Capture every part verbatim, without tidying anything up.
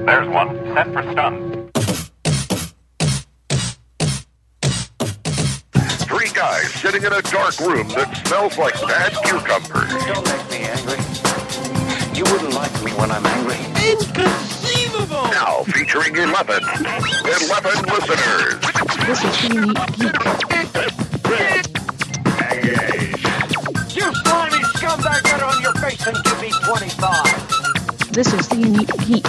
There's one. Set for stun. Three guys sitting in a dark room that smells like bad cucumbers. Don't make me angry. You wouldn't like me when I'm angry. Inconceivable! Now featuring eleven. eleven listeners. This is the Unique Geek. Engage. You slimy scumbag, get on your face and give me twenty-five. This is the Unique Geek.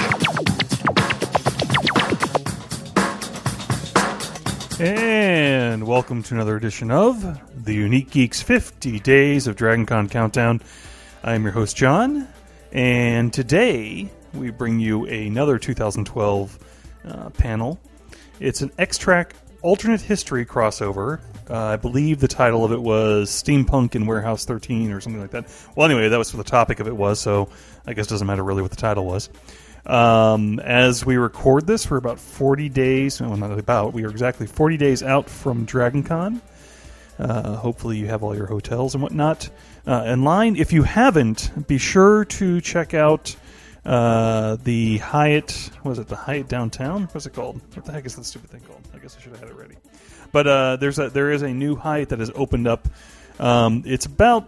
And welcome to another edition of the Unique Geeks fifty Days of DragonCon Countdown. I am your host, John, and today we bring you another two thousand twelve uh, panel. It's an X-Track alternate history crossover. Uh, I believe the title of it was Steampunk in Warehouse thirteen or something like that. Well, anyway, that was what the topic of it was, so I guess it doesn't matter really what the title was. Um, as we record this, we're about forty days, no, not about, we are exactly forty days out from DragonCon. Uh, hopefully you have all your hotels and whatnot uh, in line. If you haven't, be sure to check out uh, the Hyatt, what was it, the Hyatt Downtown? What's it called? What the heck is that stupid thing called? I guess I should have had it ready. But uh, there's a, there is a new Hyatt that has opened up. Um, it's about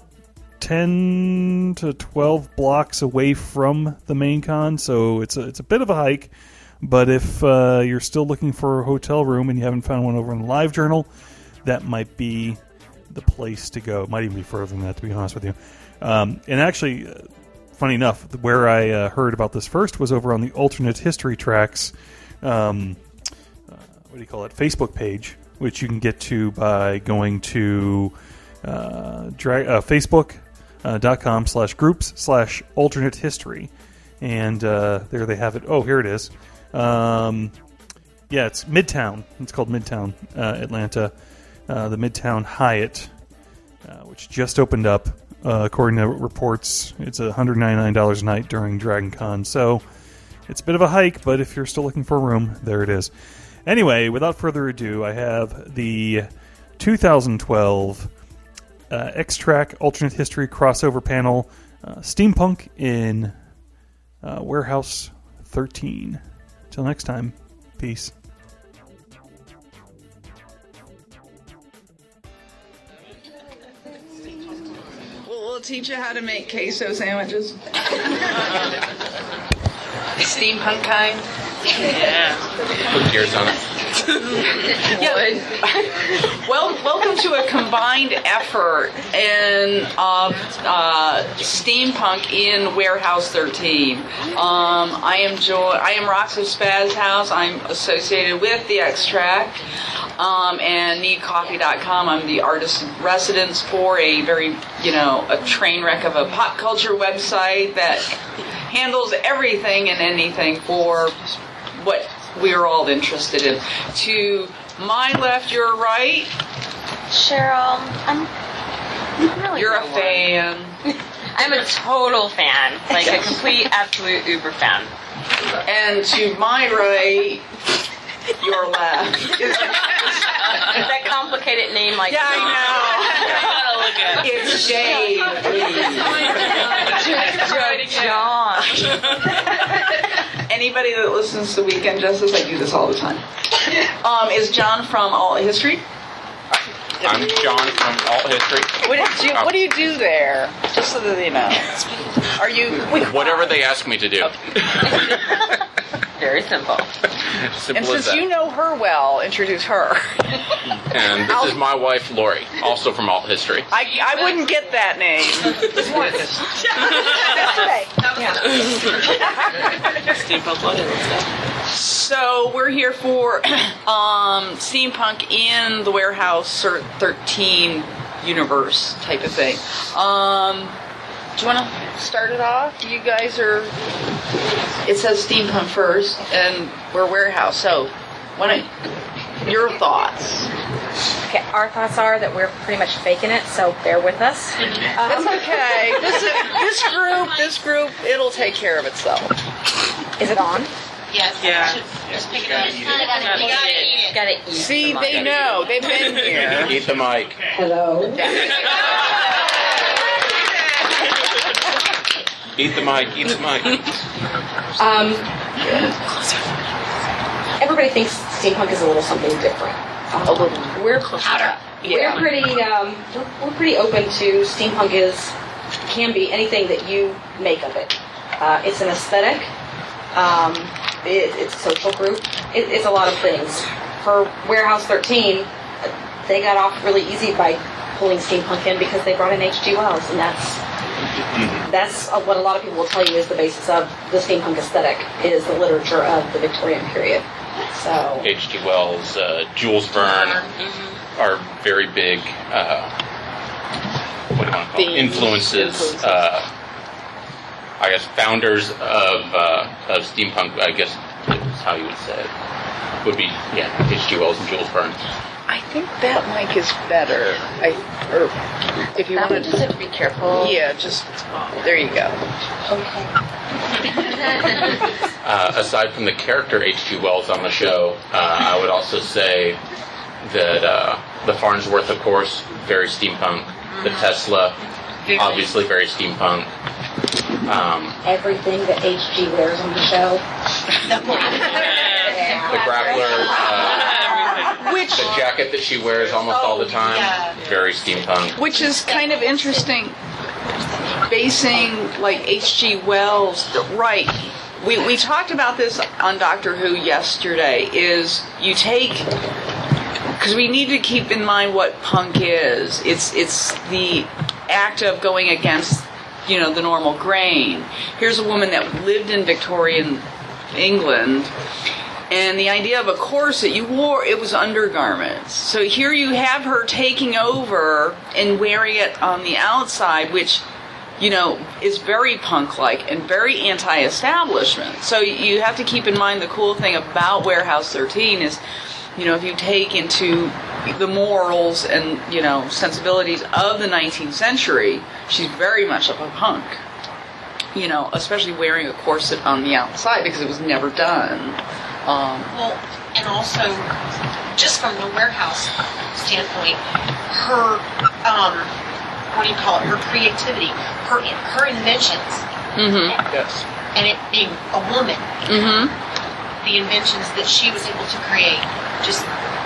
ten to twelve blocks away from the main con, so it's a, it's a bit of a hike. But if uh, you're still looking for a hotel room and you haven't found one over in the Live Journal, that might be the place to go. It might even be further than that, to be honest with you. Um, and actually, uh, funny enough, where I uh, heard about this first was over on the Alternate History Tracks, um, uh, what do you call it, Facebook page, which you can get to by going to uh, dra- uh, Facebook. Uh, dot com slash groups slash alternate history, and uh, there they have it. Oh, here it is. Um, yeah, it's Midtown. It's called Midtown uh, Atlanta, uh, the Midtown Hyatt, uh, which just opened up. Uh, according to reports, it's one hundred ninety-nine dollars a night during DragonCon. So it's a bit of a hike, but if you're still looking for a room, there it is. Anyway, without further ado, I have the two thousand twelve Uh, X-Track Alternate History crossover panel, uh, Steampunk in uh, Warehouse thirteen. Till next time, peace. We'll, we'll teach you how to make queso sandwiches. Steampunk kind. Yeah. Put gears on it. Yeah. Well, welcome to a combined effort in of uh, steampunk in Warehouse thirteen. Um, I am Joy. I am Roxy Spaz House. I'm associated with the X-Track um, and need coffee dot com. I'm the artist in residence for a very, you know, a train wreck of a pop culture website that handles everything and anything for what we're all interested in. To my left, your right. Cheryl, I'm really You're no a fan. I'm a total fan, like a complete, absolute uber fan. And to my right, your left. Is that complicated name, like yeah, I know. It's Dave. John. Anybody that listens to Weekend Justice, I do this all the time. Um, is John from Alt History? I'm John from Alt History. What do you, what do, you do there? Just so that they know. Are you... Whatever they ask me to do. Very simple. Simple and as since that. you know her well, introduce her. And this I'll, is my wife, Lori, also from Alt History. I, I wouldn't get that name. Steampunk London, let's go. So we're here for um, steampunk in the Warehouse thirteen universe type of thing. Um, do you want to start it off? You guys are... It says steampunk first, and we're Warehouse. So, what your thoughts? Okay, our thoughts are that we're pretty much faking it, so bear with us. Um, That's okay. This is, this group, this group, it'll take care of itself. Is it on? Yes. Yeah. Just pick it up. You gotta eat it. You gotta eat. See, they know. They've been here. Eat the mic. Hello. Eat the mic. Eat the mic. Um, Everybody thinks steampunk is a little something different. Um, A little. We're Yeah. we're pretty um, we're, we're pretty open to steampunk. Is can be anything that you make of it. Uh, it's an aesthetic. Um, it, it's a social group. It, it's a lot of things. For Warehouse thirteen, they got off really easy by pulling steampunk in because they brought in H G Wells, and that's that's what a lot of people will tell you is the basis of the steampunk aesthetic is the literature of the Victorian period. So H G Wells, uh, Jules Verne are very big. Uh, what do you want to call them? Influences. Influences. Uh, I guess founders of uh, of steampunk. I guess is how you would say it. Would be yeah, H G Wells and Jules Verne. I think that mic is better. I, or if you want to just have to be careful. Yeah, just there you go. Okay. Uh, aside from the character H G Wells on the show, uh, I would also say that uh, the Farnsworth, of course, very steampunk. The Tesla, obviously very steampunk. Um, everything that H G wears on the show. the Grappler, uh, Which the jacket that she wears almost all the time, very steampunk. Which is kind of interesting, basing like H G Wells, right. We, we talked about this on Doctor Who yesterday, is you take, because we need to keep in mind what punk is. It's, it's the act of going against, you know, the normal grain. Here's a woman that lived in Victorian England, and the idea of a corset, you wore, it was undergarments. So here you have her taking over and wearing it on the outside, which, you know, is very punk-like and very anti-establishment. So you have to keep in mind the cool thing about Warehouse thirteen is, you know, if you take into the morals and, you know, sensibilities of the nineteenth century, she's very much of a punk. You know, especially wearing a corset on the outside because it was never done. Um, well, and also, just from the Warehouse standpoint, her, um, what do you call it, her creativity, her her inventions, mm-hmm. Yes. and it being a woman, mm-hmm. the inventions that she was able to create, just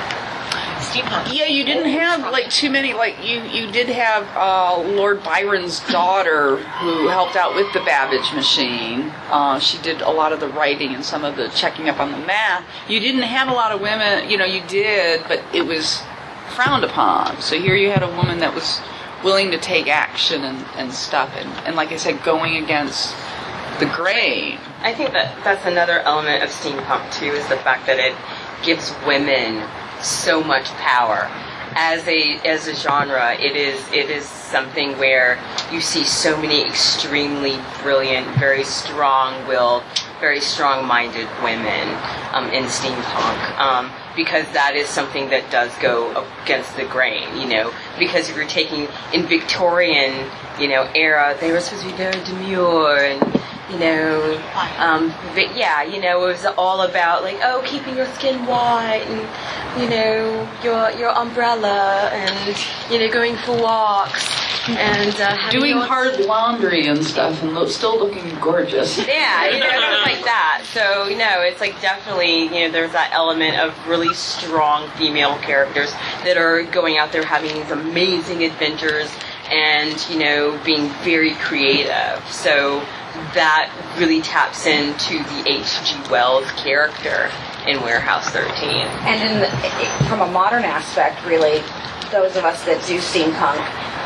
steampunk. Yeah, you didn't have like too many. Like you, you did have uh, Lord Byron's daughter who helped out with the Babbage machine. Uh, she did a lot of the writing and some of the checking up on the math. You didn't have a lot of women. You know, you did, but it was frowned upon. So here you had a woman that was willing to take action and, and stuff, and, and like I said, going against the grain. I think that that's another element of steampunk too, is the fact that it gives women so much power. As a as a genre, it is it is something where you see so many extremely brilliant, very strong-willed, very strong-minded women um, in steampunk. Um, because that is something that does go against the grain, you know. Because if you're taking in Victorian, you know, era, they were supposed to be very demure and, you know, um, but yeah, you know, it was all about like, oh, keeping your skin white and, you know, your your umbrella and, you know, going for walks and uh, doing hard laundry and stuff and lo- still looking gorgeous. Yeah, you know, things like that. So, you know, it's like definitely, you know, there's that element of really strong female characters that are going out there having these amazing adventures and, you know, being very creative. So that really taps into the H G Wells character in Warehouse thirteen. And in the, from a modern aspect, really, those of us that do steampunk,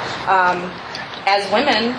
um, as women,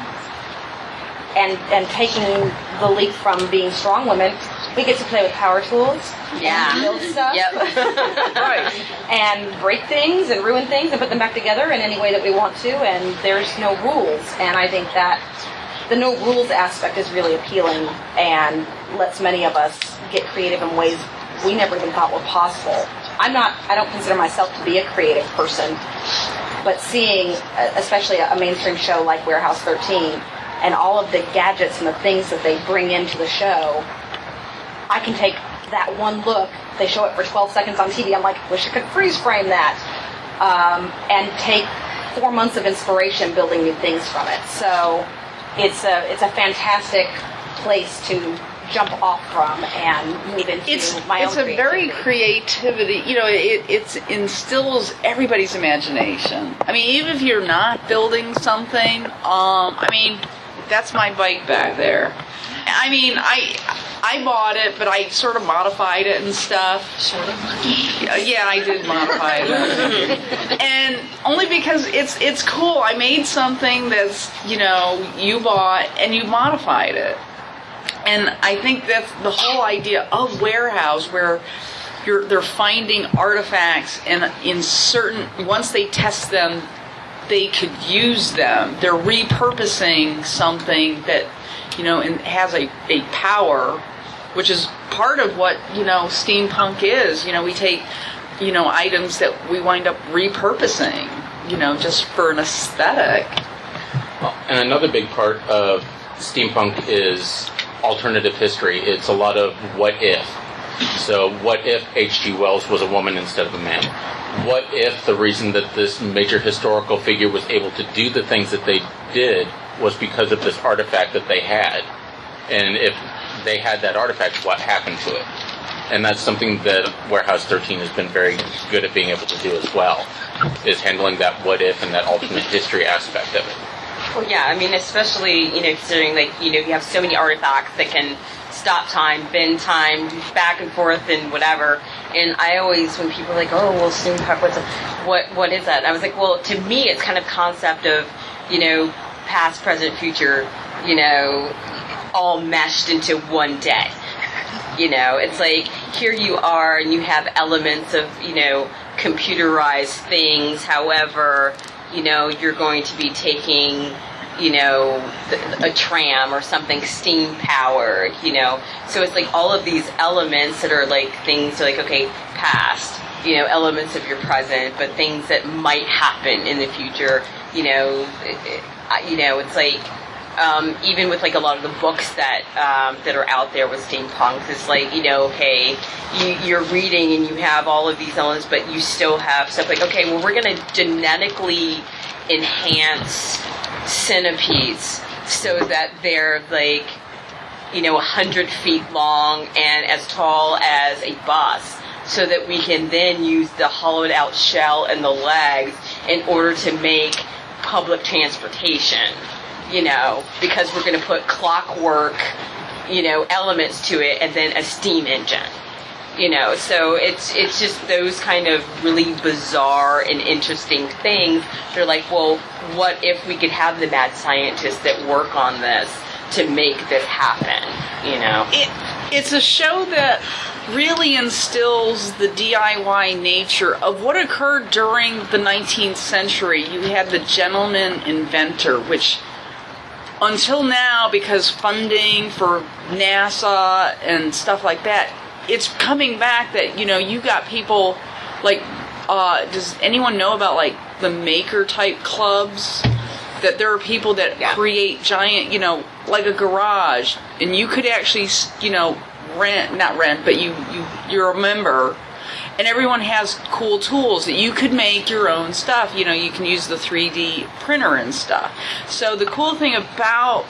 and and taking the leap from being strong women, we get to play with power tools, yeah, and build stuff, yep. right, and break things and ruin things and put them back together in any way that we want to, and there's no rules. And I think that the no rules aspect is really appealing and lets many of us get creative in ways we never even thought were possible. I'm not, I don't consider myself to be a creative person, but seeing, especially a mainstream show like Warehouse thirteen, and all of the gadgets and the things that they bring into the show, I can take that one look, they show it for twelve seconds on T V, I'm like, wish I could freeze frame that, um, and take four months of inspiration building new things from it. So it's a, it's a fantastic place to jump off from and move into It's my it's own a very creativity. creativity. You know, it it's instills everybody's imagination. I mean, even if you're not building something, um, I mean, that's my bike back there. I mean, I I bought it, but I sort of modified it and stuff. Sort of. Yeah, yeah, I did modify it, and only because it's it's cool. I made something that's, you know, you bought and you modified it, and I think that's the whole idea of warehouse, where you're they're finding artifacts and in certain once they test them, they could use them. They're repurposing something that, you know, and has a, a power, which is part of what, you know, steampunk is. You know, we take, you know, items that we wind up repurposing, you know, just for an aesthetic. Well, and another big part of steampunk is alternative history. It's a lot of what if. So what if H G Wells was a woman instead of a man? What if the reason that this major historical figure was able to do the things that they did was because of this artifact that they had? And if they had that artifact, what happened to it? And that's something that Warehouse thirteen has been very good at being able to do as well, is handling that what if and that alternate history aspect of it. Well, yeah, I mean, especially, you know, considering, like, you know, you have so many artifacts that can stop time, bend time, back and forth and whatever. And I always, when people are like, oh, well, steampunk, what's a, what, what is that? And I was like, well, to me, it's kind of concept of, you know, past, present, future, you know, all meshed into one day. You know, it's like, here you are and you have elements of, you know, computerized things. However, you know, you're going to be taking, you know, a tram or something steam powered, you know. So it's like all of these elements that are like things like, okay, past, you know, elements of your present, but things that might happen in the future, you know, it, it, you know, it's like, um, even with like a lot of the books that um, that are out there with steampunk, it's like, you know, okay, you, you're reading and you have all of these elements, but you still have stuff like, okay, well, we're going to genetically enhance centipedes so that they're like, you know, a hundred feet long and as tall as a bus, so that we can then use the hollowed out shell and the legs in order to make public transportation, you know, because we're going to put clockwork, you know, elements to it and then a steam engine. You know, so it's it's just those kind of really bizarre and interesting things. They're like, well, what if we could have the mad scientists that work on this to make this happen? You know, it it's a show that really instills the D I Y nature of what occurred during the nineteenth century. You had the gentleman inventor, which until now, because funding for NASA and stuff like that, it's coming back that, you know, you got people like, uh, does anyone know about like the maker type clubs? That there are people that yeah. create giant, you know, like a garage, and you could actually, you know, rent, not rent, but you, you, you're a member, and everyone has cool tools that you could make your own stuff. You know, you can use the three D printer and stuff. So the cool thing about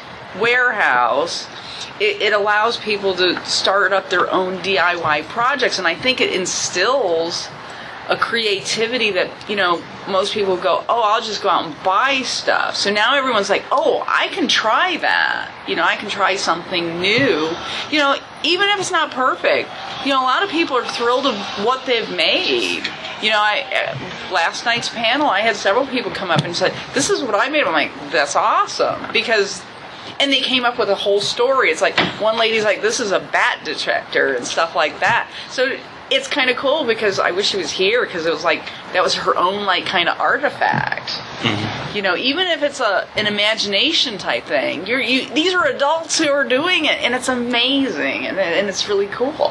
Warehouse, It, it allows people to start up their own D I Y projects, and I think it instills a creativity that, you know, most people go, oh, I'll just go out and buy stuff. So now everyone's like, oh, I can try that. You know, I can try something new. You know, even if it's not perfect, you know, a lot of people are thrilled of what they've made. You know, I last night's panel, I had several people come up and said, this is what I made. I'm like, that's awesome. Because... And they came up with a whole story. It's like, one lady's like, this is a bat detector and stuff like that. So it's kind of cool, because I wish she was here, because it was like, that was her own, like, kind of artifact. Mm-hmm. You know, even if it's a an imagination type thing, you're, you these are adults who are doing it, and it's amazing, and, and it's really cool.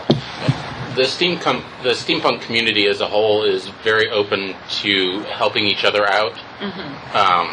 The steam com- the steampunk community as a whole is very open to helping each other out. Mm-hmm. Um,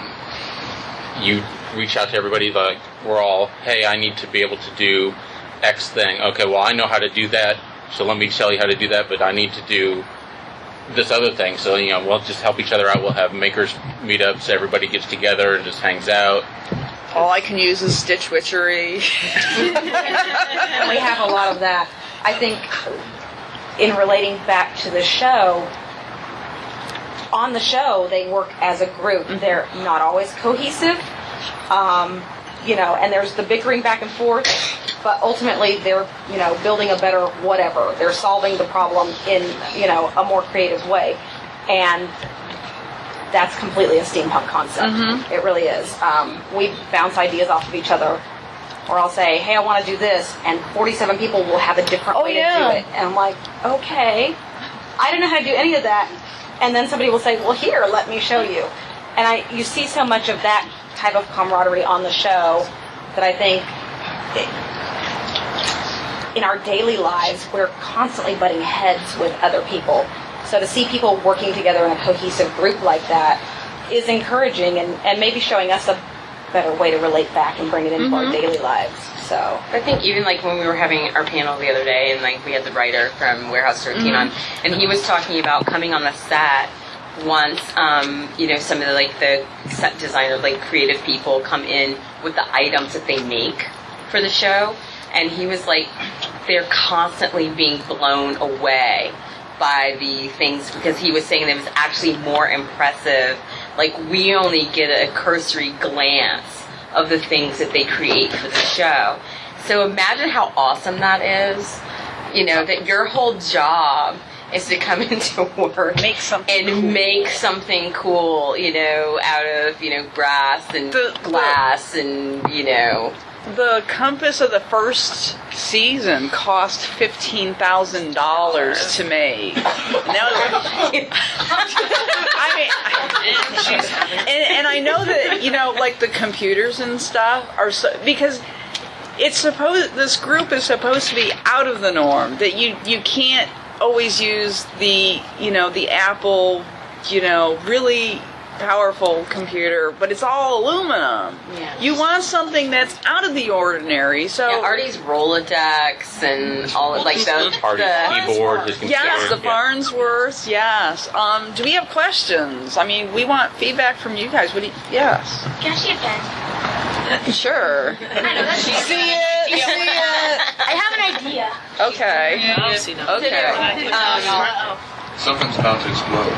you reach out to everybody, like, we're all, hey, I need to be able to do X thing. Okay, well, I know how to do that, so let me tell you how to do that, but I need to do this other thing. So, you know, we'll just help each other out. We'll have makers meetups, everybody gets together and just hangs out. All I can use is stitch witchery. And we have a lot of that. I think in relating back to the show, on the show, they work as a group. They're not always cohesive, um, you know, and there's the bickering back and forth, but ultimately they're, you know, building a better whatever. They're solving the problem in, you know, a more creative way. And that's completely a steampunk concept. Mm-hmm. It really is. Um, we bounce ideas off of each other. Or I'll say, hey, I want to do this, and forty-seven people will have a different oh, way yeah. to do it. And I'm like, okay, I don't know how to do any of that. And then somebody will say, well, here, let me show you. And I, you see so much of that type of camaraderie on the show that I think it, in our daily lives, we're constantly butting heads with other people. So to see people working together in a cohesive group like that is encouraging and, and maybe showing us a better way to relate back and bring it into mm-hmm. our daily lives. So I think even like when we were having our panel the other day, and like we had the writer from Warehouse thirteen mm-hmm. on, and he was talking about coming on the set once. Um, you know, some of the like the set designer, like creative people, come in with the items that they make for the show, and he was like, they're constantly being blown away by the things, because he was saying that it was actually more impressive. Like, we only get a cursory glance of the things that they create for the show. So imagine how awesome that is. You know, that your whole job is to come into work make something and cool. make something cool, you know, out of, you know, brass and the, glass the, and, you know. The compass of the first season cost fifteen thousand dollars to make. Now, I mean, and, and I know that, you know, like the computers and stuff are so, because it's supposed, this group is supposed to be out of the norm, that you, you can't always use the, you know, the Apple, you know, really powerful computer, but it's all aluminum. Yeah. You want something that's out of the ordinary. So yeah, Artie's Rolodex and all of, like the Artie's the, keyboard, his computer. yes, the yeah. Farnsworth. Yes. Um, do we have questions? I mean, we want feedback from you guys. What do you, yes. Can I see a pen? Sure. I know that's see it. See it. I have an idea. Okay. Yeah. Okay. Um, Something's about to explode.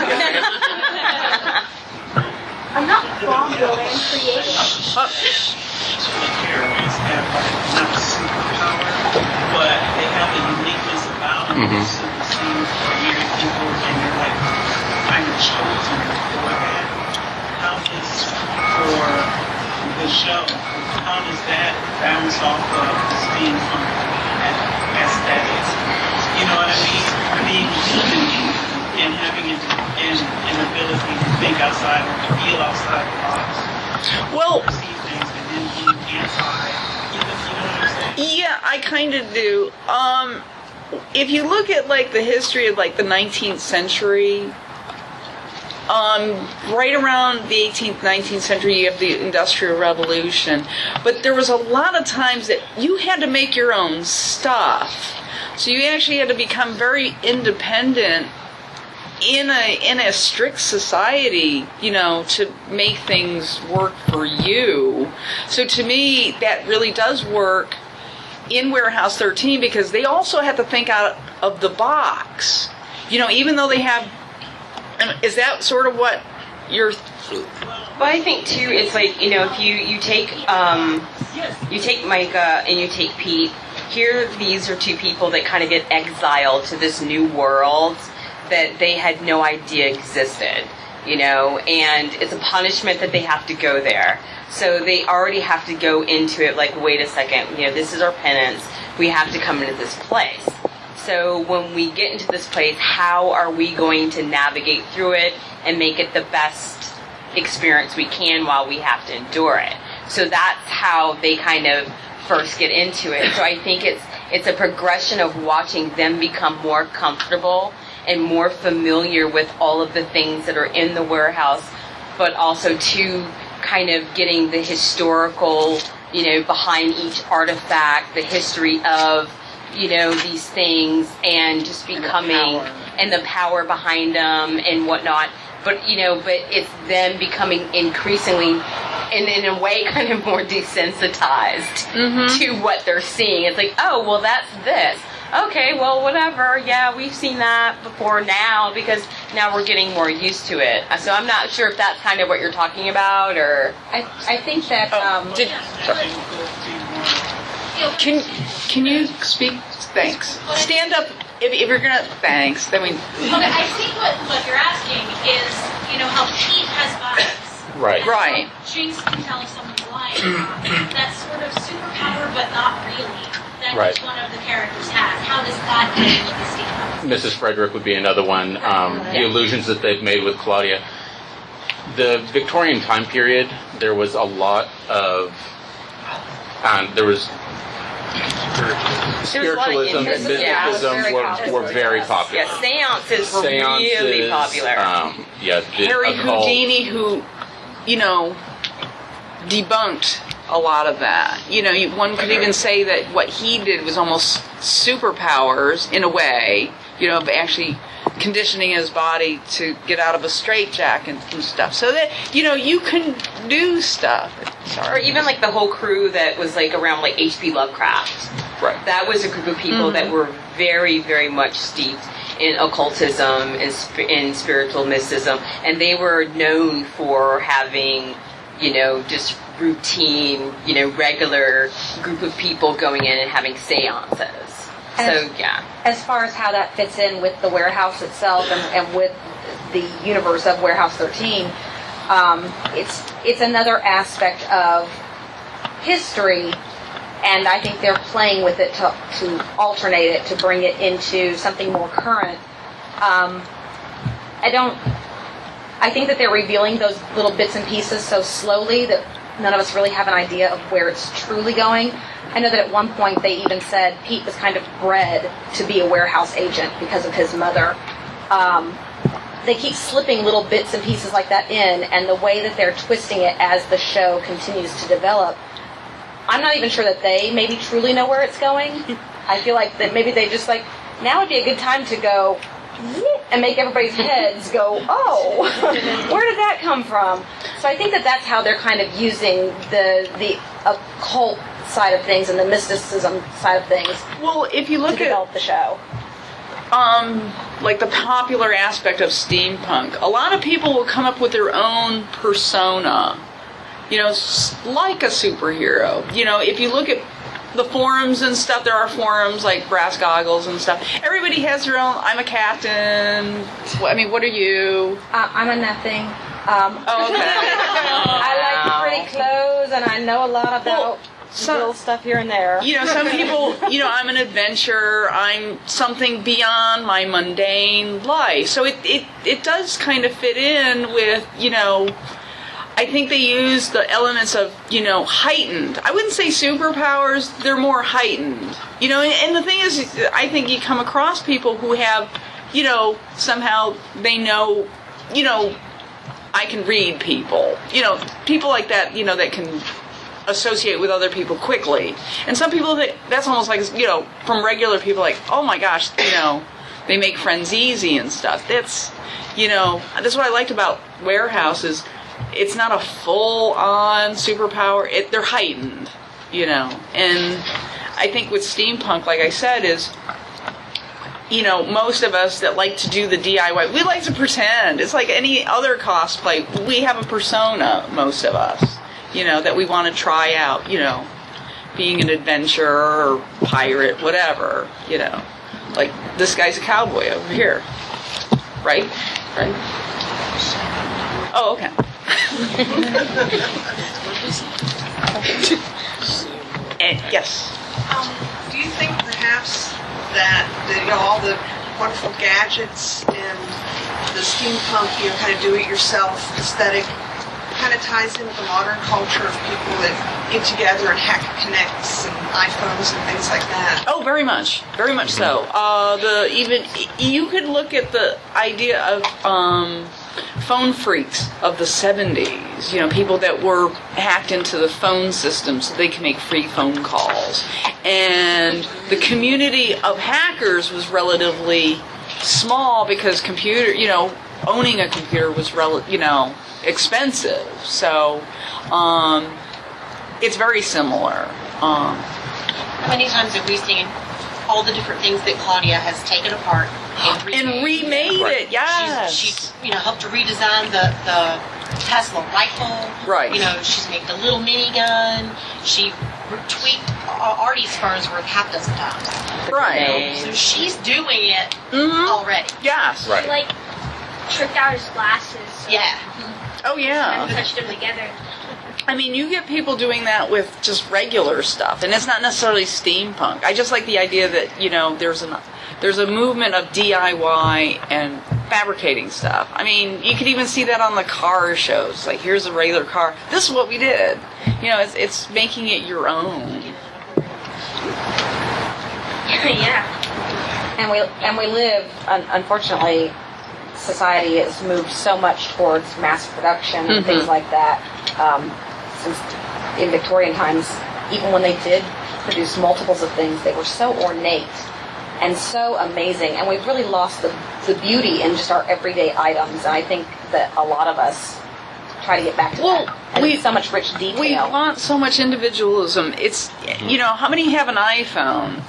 I'm not wrong though, I'm creative. Oh. Characters have not superpower, but they have a uniqueness about them. Mm-hmm. So the scenes ordinary people, and they're like kind of chosen for that. How does for the show? How does that bounce off of the steampunk aesthetics? You know what I mean? Being human and having an, an, an ability to think outside or to feel outside the box. Well, see things and then being anti. You know, you know what I'm saying? yeah, I kind of do. Um, if you look at like the history of like the nineteenth century, um, right around the eighteenth, nineteenth century, you have the Industrial Revolution. But there was a lot of times that you had to make your own stuff. So you actually had to become very independent in a in a strict society, you know, to make things work for you. So to me, that really does work in Warehouse thirteen, because they also have to think out of the box. You know, even though they have, is that sort of what you're? Well, I think too, it's like, you know, if you you take um, you take Micah and you take Pete. Here, these are two people that kind of get exiled to this new world that they had no idea existed, you know, and it's a punishment that they have to go there. So they already have to go into it like, wait a second, you know, this is our penance. We have to come into this place. So when we get into this place, how are we going to navigate through it and make it the best experience we can while we have to endure it? So that's how they kind of first get into it. So I think it's it's a progression of watching them become more comfortable and more familiar with all of the things that are in the warehouse, but also to kind of getting the historical, you know, behind each artifact, the history of, you know, these things, and just becoming, and the power, and the power behind them and whatnot. but you know, but it's them becoming increasingly, in in a way, kind of more desensitized Mm-hmm. to what they're seeing. It's like, oh, well, that's this. Okay, well, whatever. Yeah, we've seen that before now because now we're getting more used to it. So I'm not sure if that's kind of what you're talking about, or I I think that um, Did, can can you speak? Thanks. Stand up if, if you're gonna. Thanks. Then we. Okay, I think what, what you're asking is, you know, how Pete has vibes. Right. Right. Jinx can tell if someone's lying or not. That's sort of superpower, but not really. That Right. each one of the characters has. How does that fit in with the steampunk? Missus Frederick would be another one. Um, the illusions that they've made with Claudia. The Victorian time period, there was a lot of, um, there was spiritualism and interest. mysticism Yeah, it was very were, popular. were very popular. yeah, seances were Seances, really popular. Um, yeah, the Harry occult- Houdini, who, you know, debunked a lot of that. You know, you, one could even say that what he did was almost superpowers in a way, you know, of actually conditioning his body to get out of a straitjacket and, and stuff. So that, you know, you can do stuff. Or Sorry. even like the whole crew that was like around like H P Lovecraft. Right. That was a group of people Mhm. that were very, very much steeped in occultism and sp- in spiritual mysticism, and they were known for having, you know, just routine, you know, regular group of people going in and having seances. And So yeah. as far as how that fits in with the warehouse itself and, and with the universe of Warehouse thirteen, um, it's it's another aspect of history, and I think they're playing with it to, to alternate it, to bring it into something more current. Um, I don't. I think that they're revealing those little bits and pieces so slowly that none of us really have an idea of where it's truly going. I know that at one point they even said Pete was kind of bred to be a warehouse agent because of his mother. Um, they keep slipping little bits and pieces like that in, and the way that they're twisting it as the show continues to develop, I'm not even sure that they maybe truly know where it's going. I feel like that maybe they just like, now would be a good time to go, and make everybody's heads go, oh, where did that come from? So I think that that's how they're kind of using the the occult side of things and the mysticism side of things. Well, if you look to develop at the show, um, like the popular aspect of steampunk, a lot of people will come up with their own persona. You know, s- like a superhero. You know, if you look at the forums and stuff, there are forums like Brass Goggles and stuff. Everybody has their own. I'm a captain. I mean, what are you? uh, I'm a nothing. Um, Oh, okay. I like pretty clothes, and I know a lot about Well, some- little stuff here and there. You know, some people, you know, I'm an adventurer, I'm something beyond my mundane life. So it, it, it does kind of fit in with, you know, I think they use the elements of, you know, heightened. I wouldn't say superpowers, they're more heightened. You know, and, and the thing is, I think you come across people who have, you know, somehow they know, you know, I can read people. You know, people like that, you know, that can associate with other people quickly. And some people think that's almost like, you know, from regular people, like, oh my gosh, you know, they make friends easy and stuff. That's, you know, that's what I liked about Warehouse is it's not a full-on superpower. It, they're heightened, you know. And I think with steampunk, like I said, is, you know, most of us that like to do the D I Y, we like to pretend. It's like any other cosplay. We have a persona, most of us, you know, that we want to try out, you know, being an adventurer or pirate, whatever, you know. Like, this guy's a cowboy over here. Right? Right? Oh, okay. And, yes. Um, do you think perhaps that the, you know, all the wonderful gadgets and the steampunk, you know, kind of do-it-yourself aesthetic kind of ties in with the modern culture of people that get together and hack connects and iPhones and things like that? Oh, very much, very much so. Uh, the even you could look at the idea of um, phone freaks of the seventies. You know, people that were hacked into the phone system so they can make free phone calls, and the community of hackers was relatively small because computer, you know, owning a computer was rel- you know expensive. So um, it's very similar. Um, How many times have we seen all the different things that Claudia has taken apart and remade? And remade Right. it, yes. She's, she's, you know, helped to redesign the, the Tesla rifle. Right. You know, she's made the little minigun. She tweaked Artie's Farnsworth half dozen times. Right. So she's doing it Mhm. already. Yes. She, like, tricked out his glasses. So Yeah. Oh yeah. And touched them together. I mean, you get people doing that with just regular stuff, and it's not necessarily steampunk. I just like the idea that, you know, there's an there's a movement of D I Y and fabricating stuff. I mean, you could even see that on the car shows. Like, here's a regular car. This is what we did. You know, it's it's making it your own. Yeah. And we and we live, un- unfortunately, society has moved so much towards mass production and Mhm. things like that. Um, since in Victorian times, even when they did produce multiples of things, they were so ornate and so amazing, and we've really lost the, the beauty in just our everyday items. And I think that a lot of us try to get back to Well, that. And we- it's so much rich detail. We want so much individualism. It's, you know, how many have an iPhone?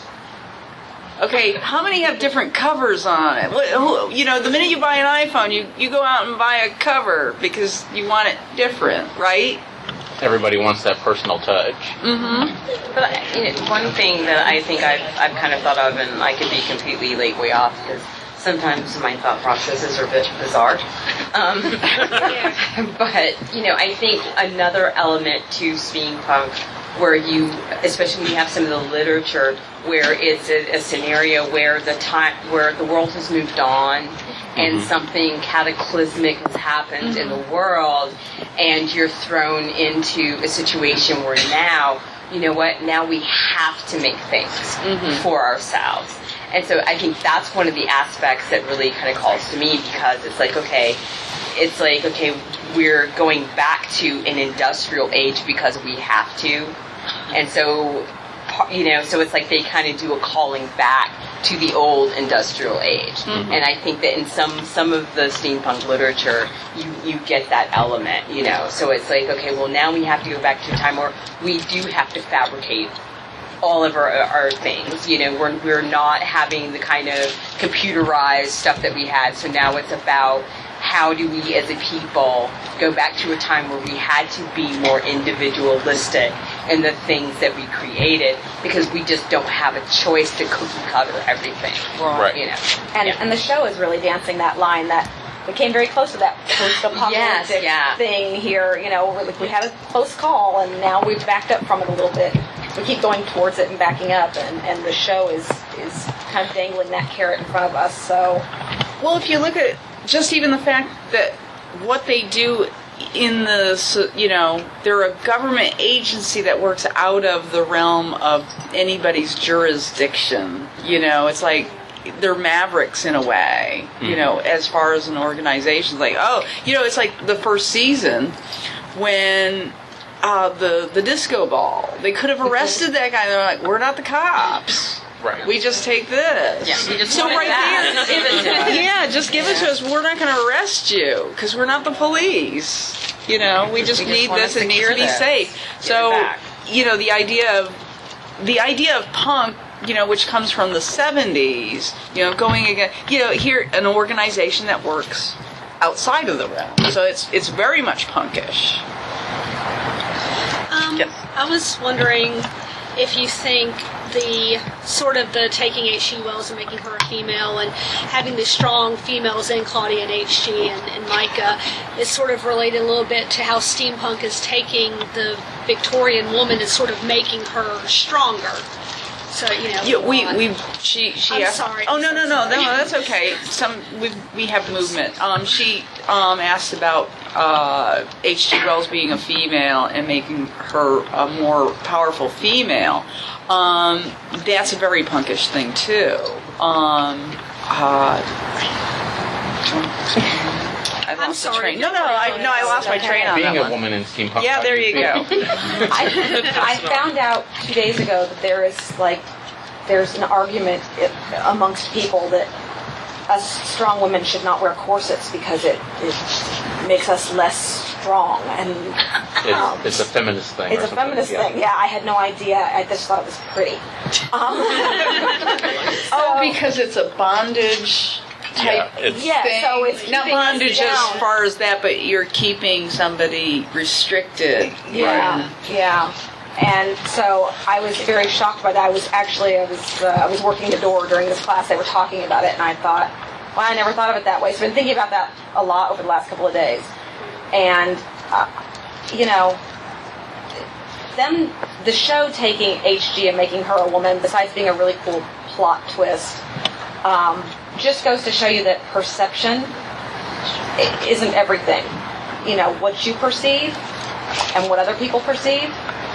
Okay, how many have different covers on it? What, who, you know, the minute you buy an iPhone, you, you go out and buy a cover because you want it different, right? Everybody wants that personal touch. Mm-hmm. But you know, one thing that I think I've, I've kind of thought of, and I could be completely like way off, because sometimes my thought processes are a bit bizarre. Um, but, you know, I think another element to steampunk where you, especially when you have some of the literature where it's a, a scenario where the time, where the world has moved on and Mhm. something cataclysmic has happened in the world, and you're thrown into a situation where now, you know what, now we have to make things Mhm. for ourselves. And so I think that's one of the aspects that really kind of calls to me, because it's like, okay, it's like, okay, we're going back to an industrial age because we have to. And so, you know, so it's like they kind of do a calling back to the old industrial age. Mhm. And I think that in some some of the steampunk literature, you, you get that element, you know. So it's like, okay, well, now we have to go back to a time where we do have to fabricate all of our, our things. You know, we're, we're not having the kind of computerized stuff that we had. So now it's about how do we as a people go back to a time where we had to be more individualistic in the things that we created, because we just don't have a choice to cookie cutter everything. Right. You know. And, Yeah. and the show is really dancing that line that we came very close to that post-apocalyptic Yes, yeah. thing here. You know, we, we had a close call, and now we've backed up from it a little bit. We keep going towards it and backing up, and, and the show is, is kind of dangling that carrot in front of us. So, Well, if you look at just even the fact that what they do in the, so- you know, they're a government agency that works out of the realm of anybody's jurisdiction. You know, it's like they're mavericks in a way, you Mhm. know, as far as an organization. Like, oh, you know, it's like the first season when uh, the, the disco ball, they could have arrested that guy. They're like, we're not the cops. Right. We just take this. Yeah, we just so want it right back. there, Give it to us. yeah, just give it to us. We're not going to arrest you because we're not the police. You know, we just We just need wanna this. It needs secure to be this. safe. Get So, it back. you know, the idea of the idea of punk, you know, which comes from the seventies. You know, going again. You know, here an organization that works outside of the realm. So it's it's very much punkish. Um, Yes. I was wondering if you think the sort of the taking H G Wells and making her a female and having the strong females in Claudia and H G and, and Micah is sort of related a little bit to how steampunk is taking the Victorian woman and sort of making her stronger. So, you know. Yeah, we on- we she she I'm asked. sorry. Oh no no I'm no sorry. no that's okay. Some we we have movement. Um, she um asked about uh H G Wells being a female and making her a more powerful female. Um, that's a very punkish thing too. Um, uh. I lost the sorry. train. No, no, I no, I lost my train on Being that a one. woman in steampunk. Yeah, how there do you feel? go. I, I found out two days ago that there is like there's an argument i- amongst people that us strong women should not wear corsets because it, it makes us less strong. And um, it's, it's a feminist thing. It's or a feminist yeah. thing. Yeah, I had no idea. I just thought it was pretty. Um, oh, because it's a bondage type yeah, it's, yeah, thing. So it's not keeping us bondage down. as far as that, but you're keeping somebody restricted. Yeah, Right. yeah. And so I was very shocked by that. I was actually I was uh, I was working the door during this class. They were talking about it, and I thought, well, I never thought of it that way. So I've been thinking about that a lot over the last couple of days. And uh, you know, them the show taking H G and making her a woman, besides being a really cool plot twist, um, just goes to show you that perception isn't everything. You know, what you perceive and what other people perceive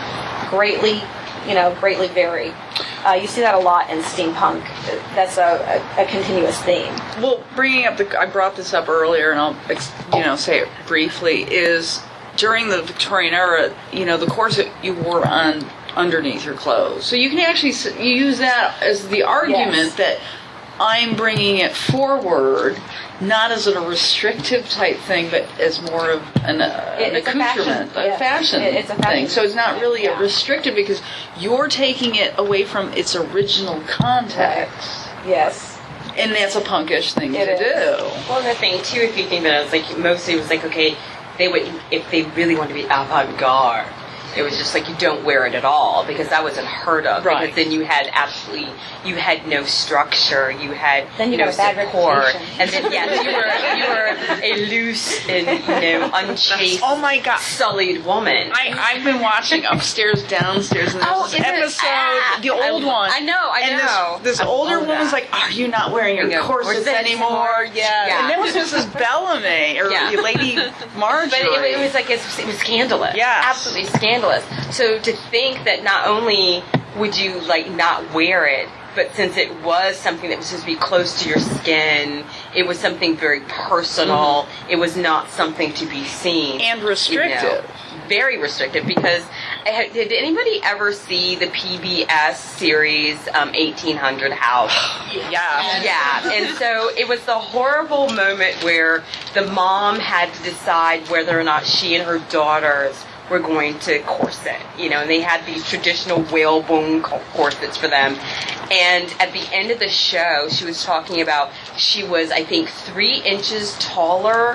greatly, you know, greatly vary. Uh, you see that a lot in steampunk. That's a, a, a continuous theme. Well, bringing up the, I brought this up earlier, and I'll, you know, say it briefly. Is during the Victorian era, you know, the corset you wore on underneath your clothes, so you can actually s- you use that as the argument Yes. that I'm bringing it forward, not as a restrictive type thing, but as more of an, uh, an It's a fashion, accoutrement, a yeah. fashion, It- it's a fashion thing. So it's not really yeah. a restrictive because you're taking it away from its original context. Yes. And that's a punkish thing It to is. do. Well, the thing too, if you think about it, it's like mostly it was like, okay, they would, if they really wanted to be avant-garde, it was just like you don't wear it at all because that was unheard of. Right. Because then you had absolutely, you had no structure, you had Then you no got a bad support, reputation. and then yes, you were you were a loose and you know unchaste, Oh my God. sullied woman. I, I've been watching Upstairs, Downstairs, and there's Oh, this is it? episode, Ah, the old I- one. I know, I and know. This, this I older love woman's that. like, "Are you not wearing your You know, corsets corsets anymore?" anymore. Yeah. Yeah. And that was Missus Bellamy or Yeah. Lady Marjorie. But it, it was like it was, it was scandalous. Yes. Absolutely scandalous. So to think that not only would you like not wear it, but since it was something that was supposed to be close to your skin, it was something very personal. It was not something to be seen and you restrictive. know. Very restrictive because I had, did anybody ever see the P B S series um, eighteen hundred House? Yeah. Yeah, and so it was the horrible moment where the mom had to decide whether or not she and her daughters were going to corset, you know, and they had these traditional whalebone co- corsets for them. And at the end of the show, she was talking about she was, I think, three inches taller,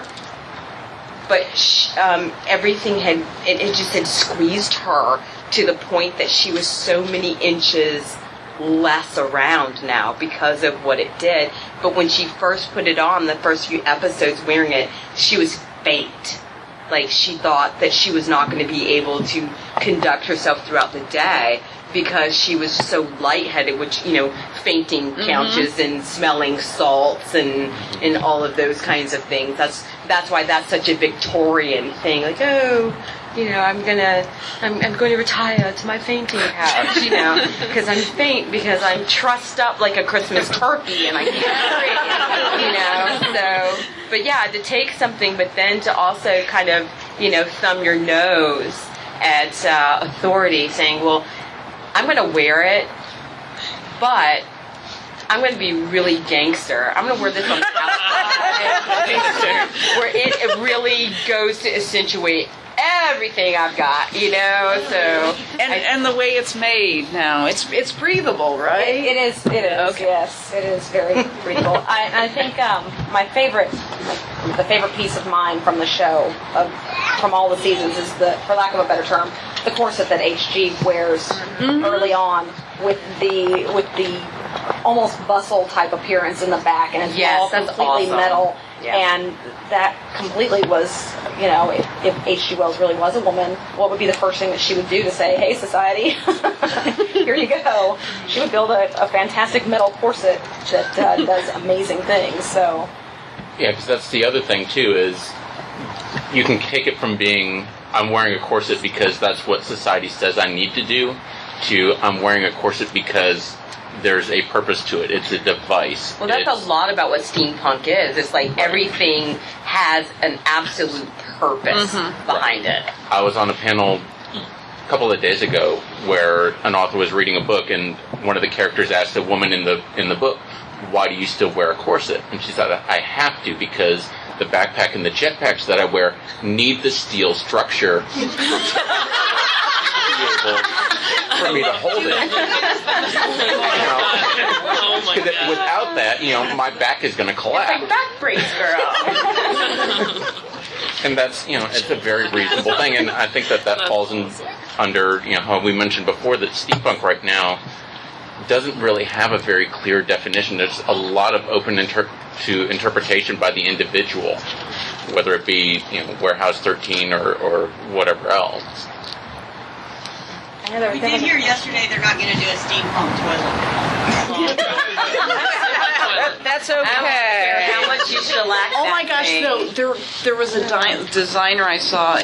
but sh um, everything had, it, it just had squeezed her to the point that she was so many inches less around now because of what it did. But when she first put it on, the first few episodes wearing it, she was faint. Like, she thought that she was not going to be able to conduct herself throughout the day because she was so lightheaded, which, you know, fainting Mm-hmm. couches and smelling salts and and all of those kinds of things. That's that's why that's such a Victorian thing. Like, oh, you know, I'm gonna, I'm, I'm going to retire to my fainting couch, you know, because I'm faint because I'm trussed up like a Christmas turkey and I can't breathe, you know. So, but yeah, to take something, but then to also kind of, you know, thumb your nose at uh, authority, saying, well, I'm going to wear it, but I'm going to be really gangster. I'm going to wear this on the outside, where it, it really goes to accentuate everything I've got, you know. So and I, and the way it's made now, it's it's breathable, right? It, it is. It is. Okay. Yes, it is very breathable. I, I think um, my favorite, the favorite piece of mine from the show, of, from all the seasons, is the, for lack of a better term, the corset that H G wears Mm-hmm. early on with the with the almost bustle type appearance in the back, and it's Yes, all that's completely awesome. metal. Yeah. And that completely was, you know, if, if H G Wells really was a woman, what would be the first thing that she would do to say, hey, society, here you go? She would build a, a fantastic metal corset that uh, does amazing things. So, Yeah, because that's the other thing, too, is you can take it from being, I'm wearing a corset because that's what society says I need to do, to I'm wearing a corset because there's a purpose to it. It's a device. well, that's It's- a lot about what steampunk is. It's like everything has an absolute purpose Mm-hmm. behind it. I was on a panel a couple of days ago where an author was reading a book and one of the characters asked a woman in the in the book, "Why do you still wear a corset?" And she said, "I have to because the backpack and the jetpacks that I wear need the steel structure to be able for me to hold it. You know, Oh my God. without that, you know, my back is going to collapse." It's like back brace, girl. And that's, you know, it's a very reasonable thing, and I think that that falls in under, you know, how we mentioned before that steampunk right now doesn't really have a very clear definition. There's a lot of open inter- to interpretation by the individual, whether it be, you know, Warehouse thirteen or, or whatever else. We did hear yesterday they're not going to do a steampunk toilet. That's okay. I don't care how much you shellac Oh that my gosh, thing. no, there there was a di- designer I saw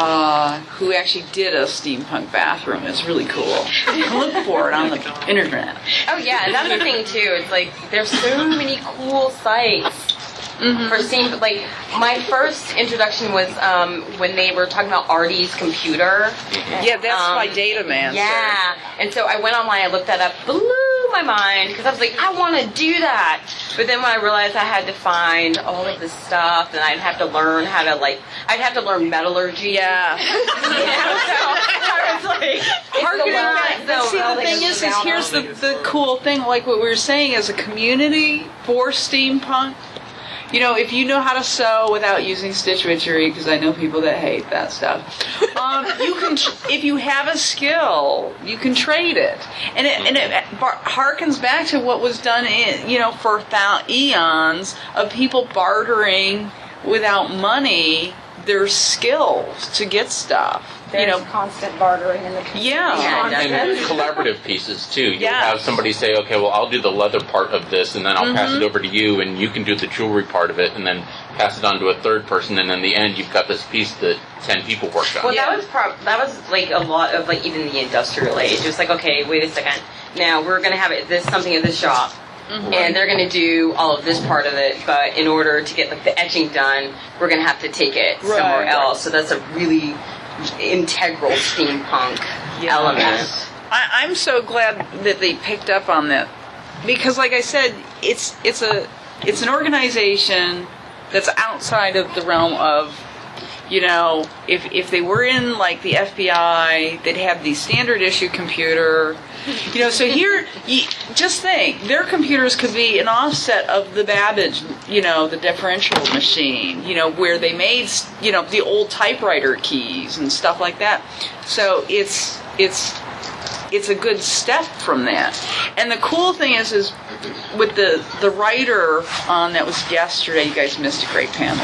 uh, who actually did a steampunk bathroom. It's really cool. Look for it on the internet. Oh yeah, another thing too. It's like there's so many cool sites Mm-hmm. for steam. Like my first introduction was um, when they were talking about Artie's computer. Yeah, that's Um, my data man. Yeah, and so I went online, I looked that up, blew my mind because I was like, I want to do that. But then when I realized I had to find all of this stuff, and I'd have to learn how to like, I'd have to learn metallurgy. Yeah. You know, so I was like, it's Harkening a lot. back- but So see, I the was like, thing is, is down here's on the, it. the cool thing, like what we were saying, as a community for steampunk, you know, if you know how to sew without using stitch witchery, because I know people that hate that stuff, um, you can, tr- if you have a skill, you can trade it. And it, and it bar- harkens back to what was done, in, you know, for thou- eons of people bartering without money their skills to get stuff. There's you know, constant bartering in the community. Yeah. And collaborative pieces too. You'll Yeah. have somebody say, "Okay, well, I'll do the leather part of this, and then I'll pass Mhm. it over to you, and you can do the jewelry part of it, and then pass it on to a third person, and in the end, you've got this piece that ten people worked on." Well, that was prob- that was like a lot of like even the industrial age. It was like, okay, wait a second. Now we're gonna have it this something at this shop, Mhm. and they're gonna do all of this part of it. But in order to get like the etching done, we're gonna have to take it somewhere Right. else. So that's a really integral steampunk element. I, I'm so glad that they picked up on that, because, like I said, it's it's a it's an organization that's outside of the realm of, you know, if if they were in like the F B I, they'd have the standard issue computer. You know, so here, you, just think, their computers could be an offset of the Babbage, you know, the differential machine, you know, where they made, you know, the old typewriter keys and stuff like that. So it's it's it's a good step from that. And the cool thing is, is with the the writer on that was yesterday, you guys missed a great panel.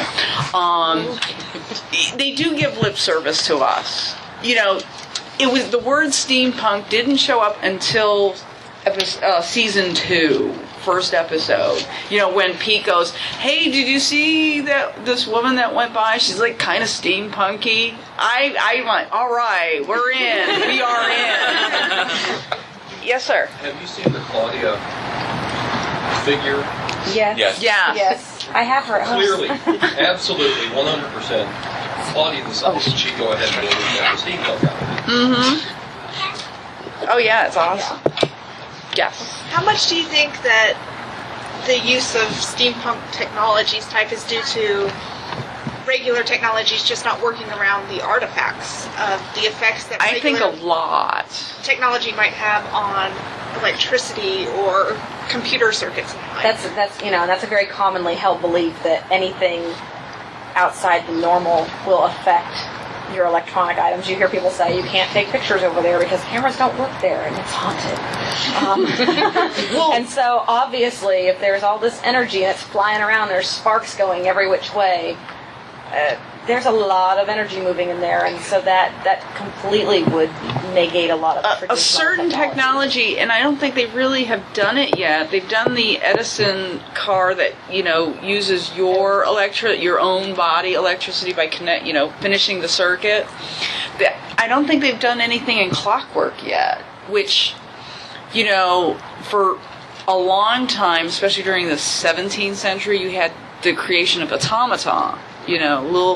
Um, they do give lip service to us, you know. It was the word steampunk didn't show up until episode, uh, season two, first episode. You know, when Pete goes, "Hey, did you see that this woman that went by? She's like kind of steampunky." I I went, "All right, we're in. We are in." Yes, sir. Have you seen the Claudia figure? Yes. Yes. Yeah. Yes. I have her at home. Clearly, absolutely, one hundred percent. Claudia decided that she'd go ahead and build a steampunk out of it. Mm-hmm. Oh yeah, it's awesome. Yes. How much do you think that the use of steampunk technologies type is due to regular technologies just not working around the artifacts of the effects that I think a regular lot. technology might have on electricity or computer circuits and the like? That's that's you know that's a very commonly held belief that anything outside the normal will affect your electronic items. You hear people say you can't take pictures over there because cameras don't work there and it's haunted. Um, and so obviously, if there's all this energy and it's flying around, there's sparks going every which way. Uh, there's a lot of energy moving in there, and so that that completely would negate a lot of A, a traditional certain technology, and I don't think they really have done it yet. They've done the Edison car that, you know, uses your electri- your own body electricity by connect, you know, finishing the circuit. The- I don't think they've done anything in clockwork yet, which, you know, for a long time, especially during the seventeenth century, you had the creation of automaton. You know, little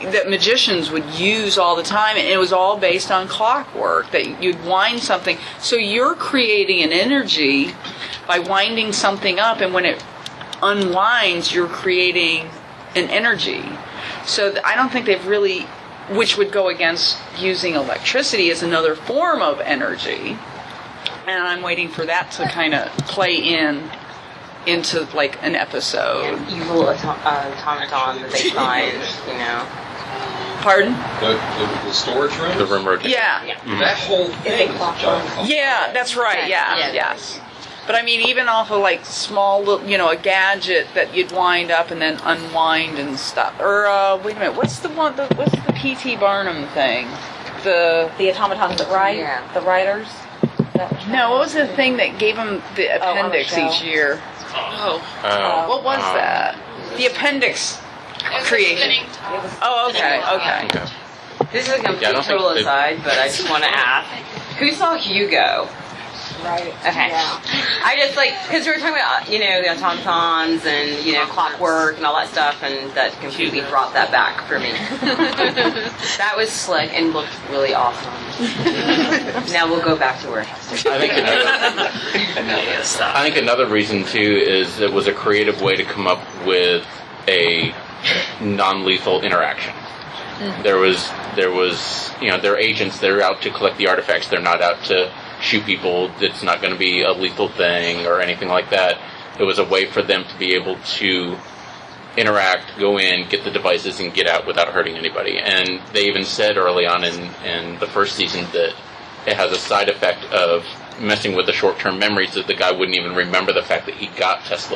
that magicians would use all the time, and it was all based on clockwork, that you'd wind something. So you're creating an energy by winding something up, and when it unwinds, you're creating an energy. So th- I don't think they've really, which would go against using electricity as another form of energy. And I'm waiting for that to kind of play in into like an episode. Yeah, evil autom- uh, automaton that they find, you know. Pardon? The, the, the storage room? The room rotation. Yeah. Yeah. Mm-hmm. That whole thing is a giant. Yeah, that's right. Yeah, Yeah. yes. But I mean, even off of like small, little, you know, a gadget that you'd wind up and then unwind and stuff. Or uh, wait a minute, what's the one? The, what's the P T Barnum thing? The The automatons that ride, Yeah. the riders. no, what was the thing that gave them the Oh, on the appendix show. each year? Oh, Oh. what was Um, that? The appendix creation. Oh, okay, okay. Okay. This is a complete Yeah, I don't think total they- aside, but I just want to ask, who saw Hugo? Right. Okay. Yeah. I just like, because we were talking about, you know, the automatons and, you know, clockwork and all that stuff, and that completely brought that back for me. That was slick and looked really awesome. Now we'll go back to warehouse. I think another, I think another reason too is it was a creative way to come up with a non-lethal interaction. There was, there was, you know, they're agents. They're out to collect the artifacts. They're not out to shoot people. It's not going to be a lethal thing or anything like that. It was a way for them to be able to interact, go in, get the devices, and get out without hurting anybody. And they even said early on in, in the first season that it has a side effect of messing with the short-term memory, so the guy wouldn't even remember the fact that he got Tesla.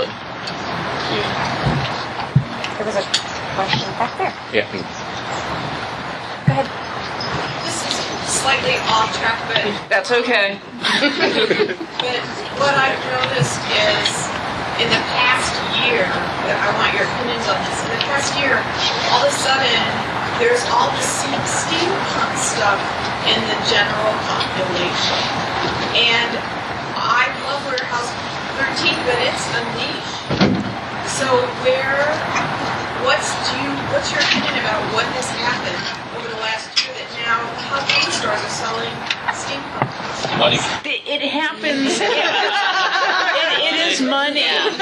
There was a question back there. Yeah. Go ahead. This is slightly off track, but That's okay. but what I've noticed is in the past year, I want your opinions on this. In the past year, all of a sudden, there's all this steam- steampunk stuff in the general population, and I love Warehouse thirteen, but it's a niche. So where, what's do you, what's your opinion about what has happened over the last year that now how many stores are selling steampunk? Money. It, it happens. It, it, it is money.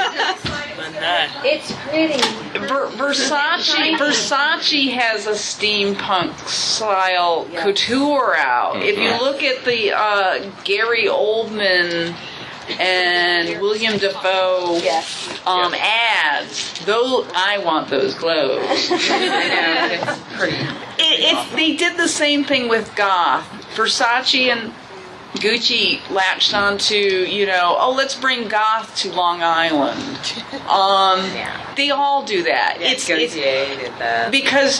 It's pretty. Ver, Versace Versace has a steampunk style couture out. If you look at the uh, Gary Oldman and William Dafoe um, ads, those I want those clothes. I know, it's pretty. It, it, they did the same thing with goth. Versace and Gucci latched onto, you know, oh, let's bring goth to Long Island. Um, Yeah. They all do that. Yeah, it's, Gautier did that. because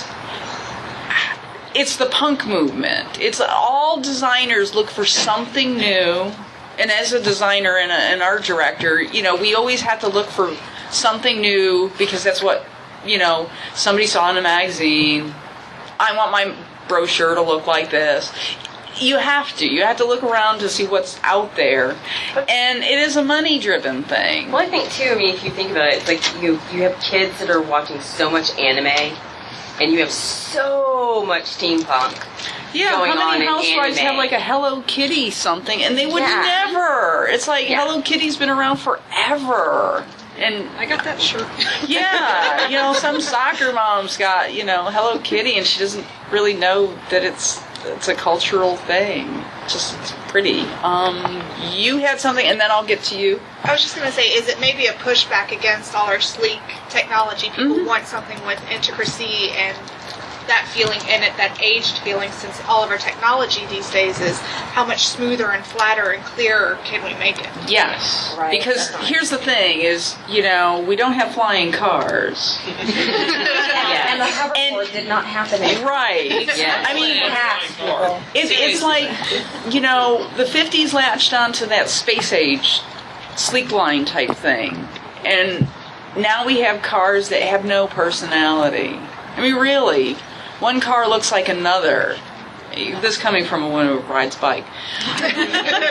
it's the punk movement. It's all designers look for something new. And as a designer and a, an art director, you know, we always have to look for something new because that's what, you know, somebody saw in a magazine. I want my brochure to look like this. You have to. You have to look around to see what's out there. And it is a money-driven thing. Well, I think too. I mean, if you think about it, it's like you you have kids that are watching so much anime, and you have so much steampunk. Yeah, going how on many in housewives anime. have like a Hello Kitty something, and they would Yeah. never. It's like Yeah. Hello Kitty's been around forever. And I got that shirt. yeah, you know, some soccer mom's got, you know, Hello Kitty, and she doesn't really know that it's it's a cultural thing. Just it's pretty. Um, you had something, and then I'll get to you. I was just going to say, is it maybe a pushback against all our sleek technology? People want something with intricacy and that feeling in it, that aged feeling, since all of our technology these days is how much smoother and flatter and clearer can we make it? Yes, Right, because definitely. here's the thing: is you know we don't have flying cars. Yeah. And the hoverboard did not happen. in- Right. Yeah. I mean, Half people. It, it's like, you know, the fifties latched onto that space age sleek line type thing. And now we have cars that have no personality. I mean, really, one car looks like another. This coming from a woman who rides bike.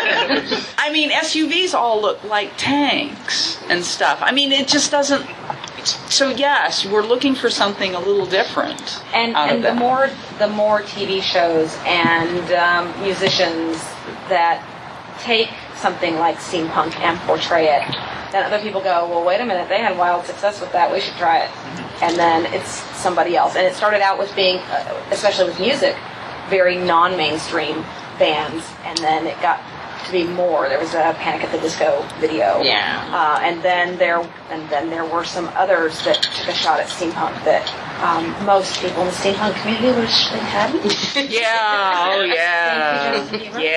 I mean, S U Vs all look like tanks and stuff. I mean, it just doesn't, so yes, we're looking for something a little different. And out of and the that. more the more T V shows and um, musicians that take something like steampunk and portray it, then other people go, well, wait a minute, they had wild success with that, we should try it. And then it's somebody else. And it started out with being, uh, especially with music, very non-mainstream bands, and then it got to be more. There was a Panic at the Disco video, Yeah. uh, and then there and then there were some others that took a shot at steampunk that um, most people in the steampunk community wish they hadn't. Yeah, oh yeah,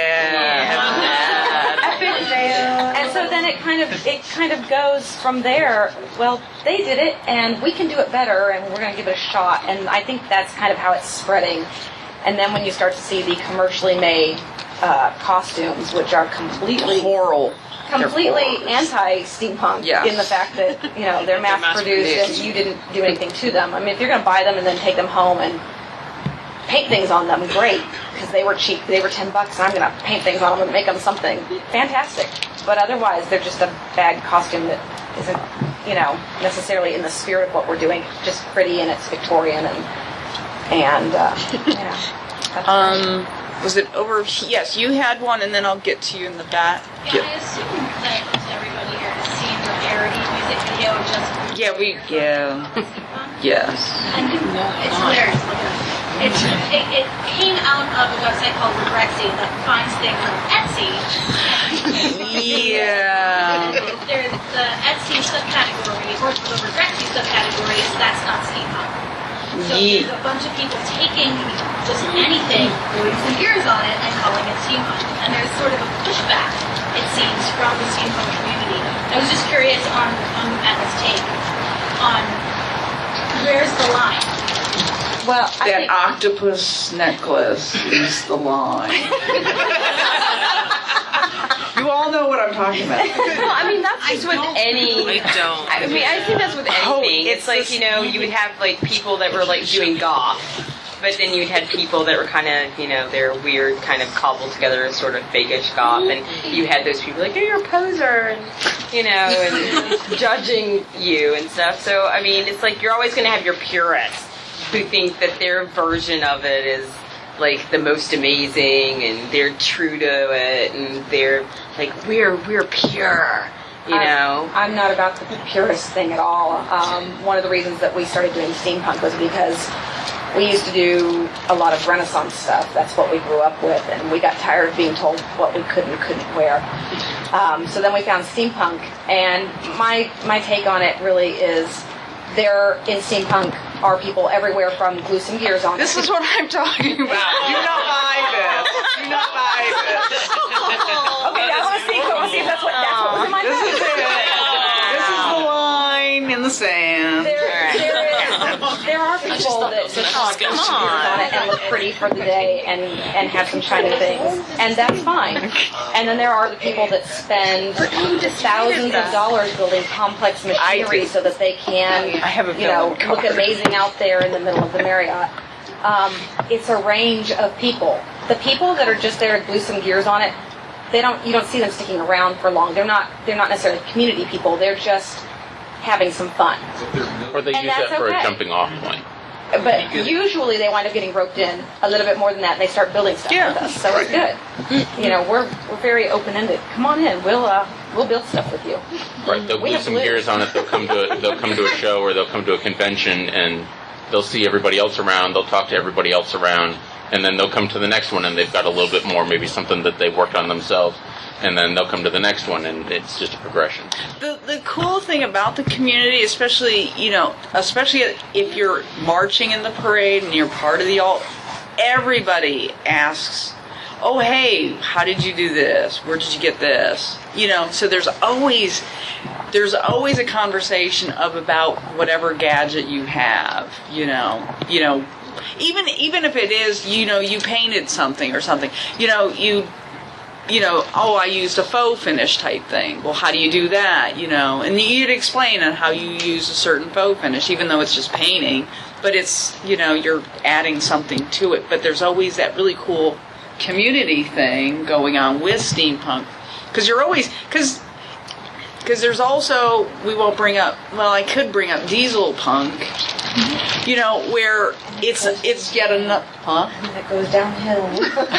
yeah. And so then it kind of it kind of goes from there. Well, they did it, and we can do it better, and we're going to give it a shot. And I think that's kind of how it's spreading. And then when you start to see the commercially made uh, costumes, which are completely horrible, completely anti-steampunk Yeah. in the fact that you know they're mass produced and you didn't do anything to them. I mean, if you're going to buy them and then take them home and paint things on them, great, because they were cheap. They were ten bucks, and I'm going to paint things on them and make them something fantastic. But otherwise, they're just a bad costume that isn't, you know, necessarily in the spirit of what we're doing. Just pretty and it's Victorian and and uh, yeah. That's Um, was it over? Yes, you had one, and then I'll get to you in the back. Yeah, I assume that everybody here has seen the parody music video just Yeah, we. Yeah. Yes. and it's hilarious. It, it, it came out of a website called Regrexy that finds things on Etsy. Yeah. There's the Etsy subcategory, or the Regrexy subcategory is That's Not Steampunk. So Ye- there's a bunch of people taking just anything, putting some gears on it, and calling it steampunk. And there's sort of a pushback, it seems, from the steampunk community. I was just curious on, on Matt's take on where's the line? Well, I that think- octopus necklace is the line. You all know what I'm talking about. Well, I mean, that's just with any. I don't. I mean, I think that's with anything. Oh, it's, it's like, this- you know, you would have, like, people that were, like, doing goth. But then you'd had people that were kind of, you know, they're weird, kind of cobbled together, sort of fake-ish goth. And you had those people like, oh, you're a poser, and, you know, and judging you and stuff. So, I mean, it's like you're always going to have your purists who think that their version of it is like the most amazing and they're true to it and they're like we're we're pure, you know. I'm, I'm not about the purist thing at all. Um, one of the reasons that we started doing steampunk was because we used to do a lot of Renaissance stuff. That's what we grew up with, and we got tired of being told what we could and couldn't wear. Um, so then we found steampunk, and my my take on it really is there in steampunk are people everywhere from glue some gears on. This is what I'm talking about. Do not buy this. Do not buy this. Okay, I want to see. I want to see if that's what that's what was in my This head. is it. This is the line in the sand. There, there, is, there are people that just talk Come on it and look pretty for the day and, and have some shiny things, and that's fine. And then there are the people that spend thousands of dollars building complex machinery so that they can, I have a you know, villain look card. amazing out there in the middle of the Marriott. Um, it's a range of people. The people that are just there to glue some gears on it, they don't. You don't see them sticking around for long. They're not. They're not necessarily community people. They're just having some fun. Or they And use that that's for okay. a jumping off point. But usually they wind up getting roped in a little bit more than that, and they start building stuff Yeah. with us. So it's good. You know, we're we're very open ended. Come on in. We'll uh, we'll build stuff with you. Right, they'll We glue have some glue. gears on it. They'll come to a, they'll come to a show or they'll come to a convention and they'll see everybody else around. They'll talk to everybody else around, and then they'll come to the next one and they've got a little bit more, maybe something that they worked on themselves, and then they'll come to the next one, and it's just a progression. The the cool thing about the community, especially you know, especially if you're marching in the parade and you're part of the alt, everybody asks, "Oh, hey, how did you do this? Where did you get this?" You know, so there's always there's always a conversation of about whatever gadget you have. You know, you know, even even if it is you know you painted something or something. You know, you. You know, oh, I used a faux finish type thing. Well, how do you do that? You know, and you'd explain on how you use a certain faux finish, even though it's just painting. But it's, you know, you're adding something to it. But there's always that really cool community thing going on with steampunk, because you're always because Because there's also, we won't bring up, well, I could bring up Diesel Punk, you know, where it's it's yet another, huh? That goes downhill. Well,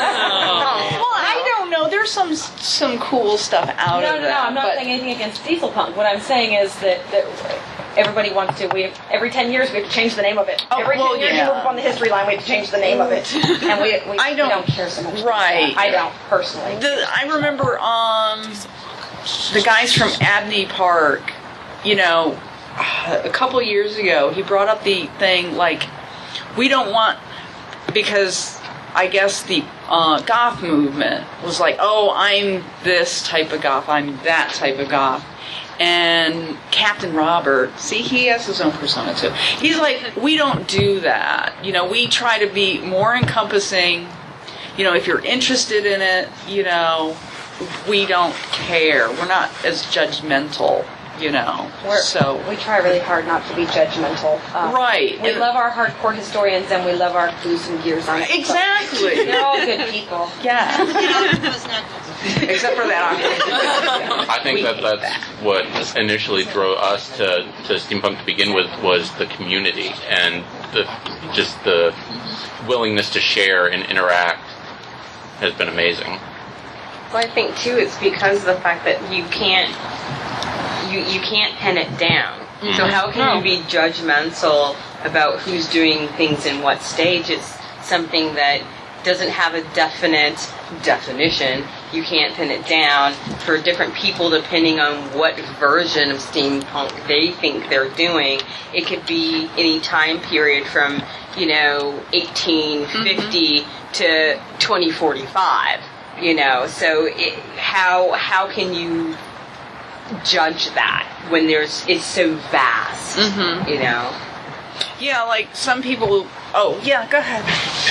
I don't know. There's some some cool stuff out no, of no, that. No, I'm not but saying anything against Diesel Punk. What I'm saying is that, that everybody wants to. We every ten years we have to change the name of it. Oh, every well, ten years yeah. we move up on the history line. We have to change the name of it, and we we, I don't, we don't care so much. about right. that. I don't personally. The, I remember um, the guys from Abney Park. You know, a couple years ago, he brought up the thing like, we don't want, because I guess the uh, goth movement was like, oh, I'm this type of goth, I'm that type of goth. And Captain Robert, see, he has his own persona too. He's like, we don't do that. You know, we try to be more encompassing. You know, if you're interested in it, you know, we don't care. We're not as judgmental. You know, We're, so we try really hard not to be judgmental. Um, right. We and love our hardcore historians, and we love our booze and gears on it. Exactly. They're all good people. Yeah. Except for that. I think that that's what initially drove us to, to steampunk to begin with, was the community and the just the willingness to share and interact has been amazing. Well, I think too it's because of the fact that you can't you you can't pin it down. Mm-hmm. So how can No. you be judgmental about who's doing things in what stage? It's something that doesn't have a definite definition. You can't pin it down for different people depending on what version of steampunk they think they're doing. It could be any time period from, you know, eighteen fifty mm-hmm. to twenty forty-five. You know, so it, how how can you judge that when there's it's so vast? Mm-hmm. You know. Yeah, like some people. Oh, yeah. Go ahead.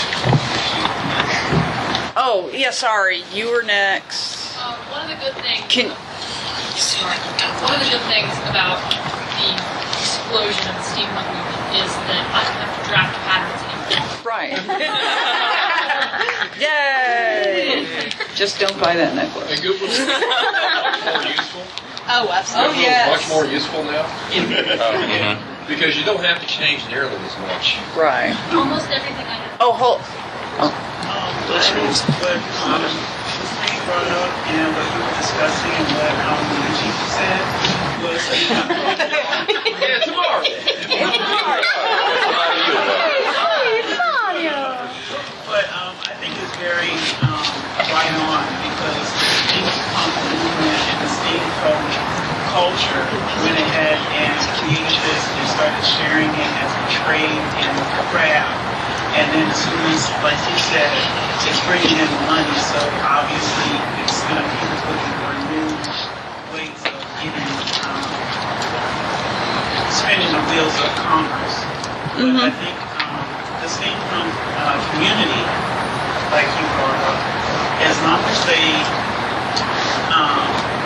Oh, yeah. Sorry, you were next. Um, one of the good things. Can. One of the good things about the explosion of the steampunk movement is that I don't have to draft patterns anymore. Right. Yay! Just don't buy that necklace. And good was more useful. Oh, absolutely. Good yes. Much more useful now. Uh, Because you don't have to change nearly as much. Right. Almost everything I have. Oh, hold. Oh. Um, what what um, was being brought up and what you were discussing and what um, the chief said was yeah, tomorrow. But um, I think it's very um, right on because the steampunk movement and the steampunk culture went ahead and created this and started sharing it as a trade and a craft. And then as soon as, like you said, it's bringing in money, so obviously it's going to be looking for new ways of getting, um, spinning the wheels of commerce. Mm-hmm. But I think um, the steampunk uh, community, like you brought up, as long as they, um,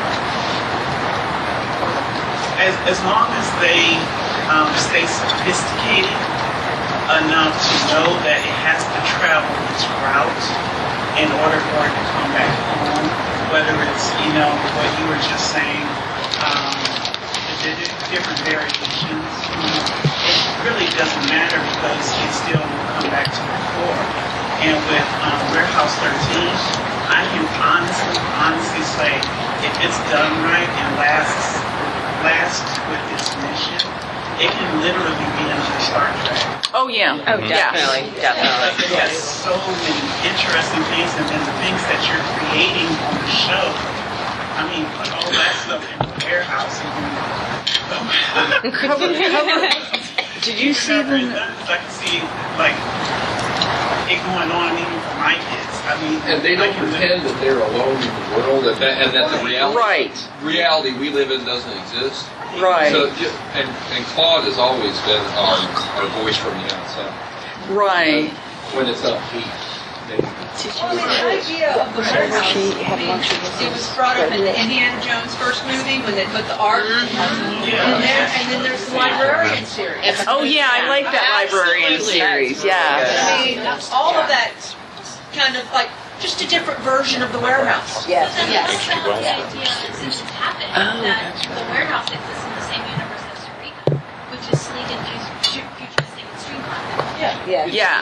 as, as long as they um, stay sophisticated enough to know that it has to travel its route in order for it to come back home, whether it's, you know, what you were just saying, um, the di- different variations, you know, it really doesn't matter because it still will come back to the core. And with um, Warehouse thirteen, I can honestly, honestly say, if it's done right and lasts, lasts with its mission, it can literally be another Star Trek. Oh yeah. Oh, definitely, Yeah. definitely. It has so many interesting things, and then the things that you're creating on the show. I mean, put all that stuff in the warehouse. And cover, cover. Did you see them? I can see like it going on even for my kids. I mean, And they don't pretend that they're alone in the world, and that, and that the reality Right. reality we live in doesn't exist. Right. So, ju- and, and Claude has always been our, our voice from the outside. Right. When it's up heat. Well, the idea of the warehouse, I mean, it was brought up in the Indiana Jones first movie when they put the art in there, and then there's the librarian series. Oh yeah, I like that librarian series. Yeah. I mean, all of that kind of like just a different version of the warehouse. Yes. But then Yes. what about the idea, since it's happened thing Oh, that that's the warehouse exists in the same universe as Eureka, which is sleek and fut- futuristic and streamlined. Yeah. Yeah.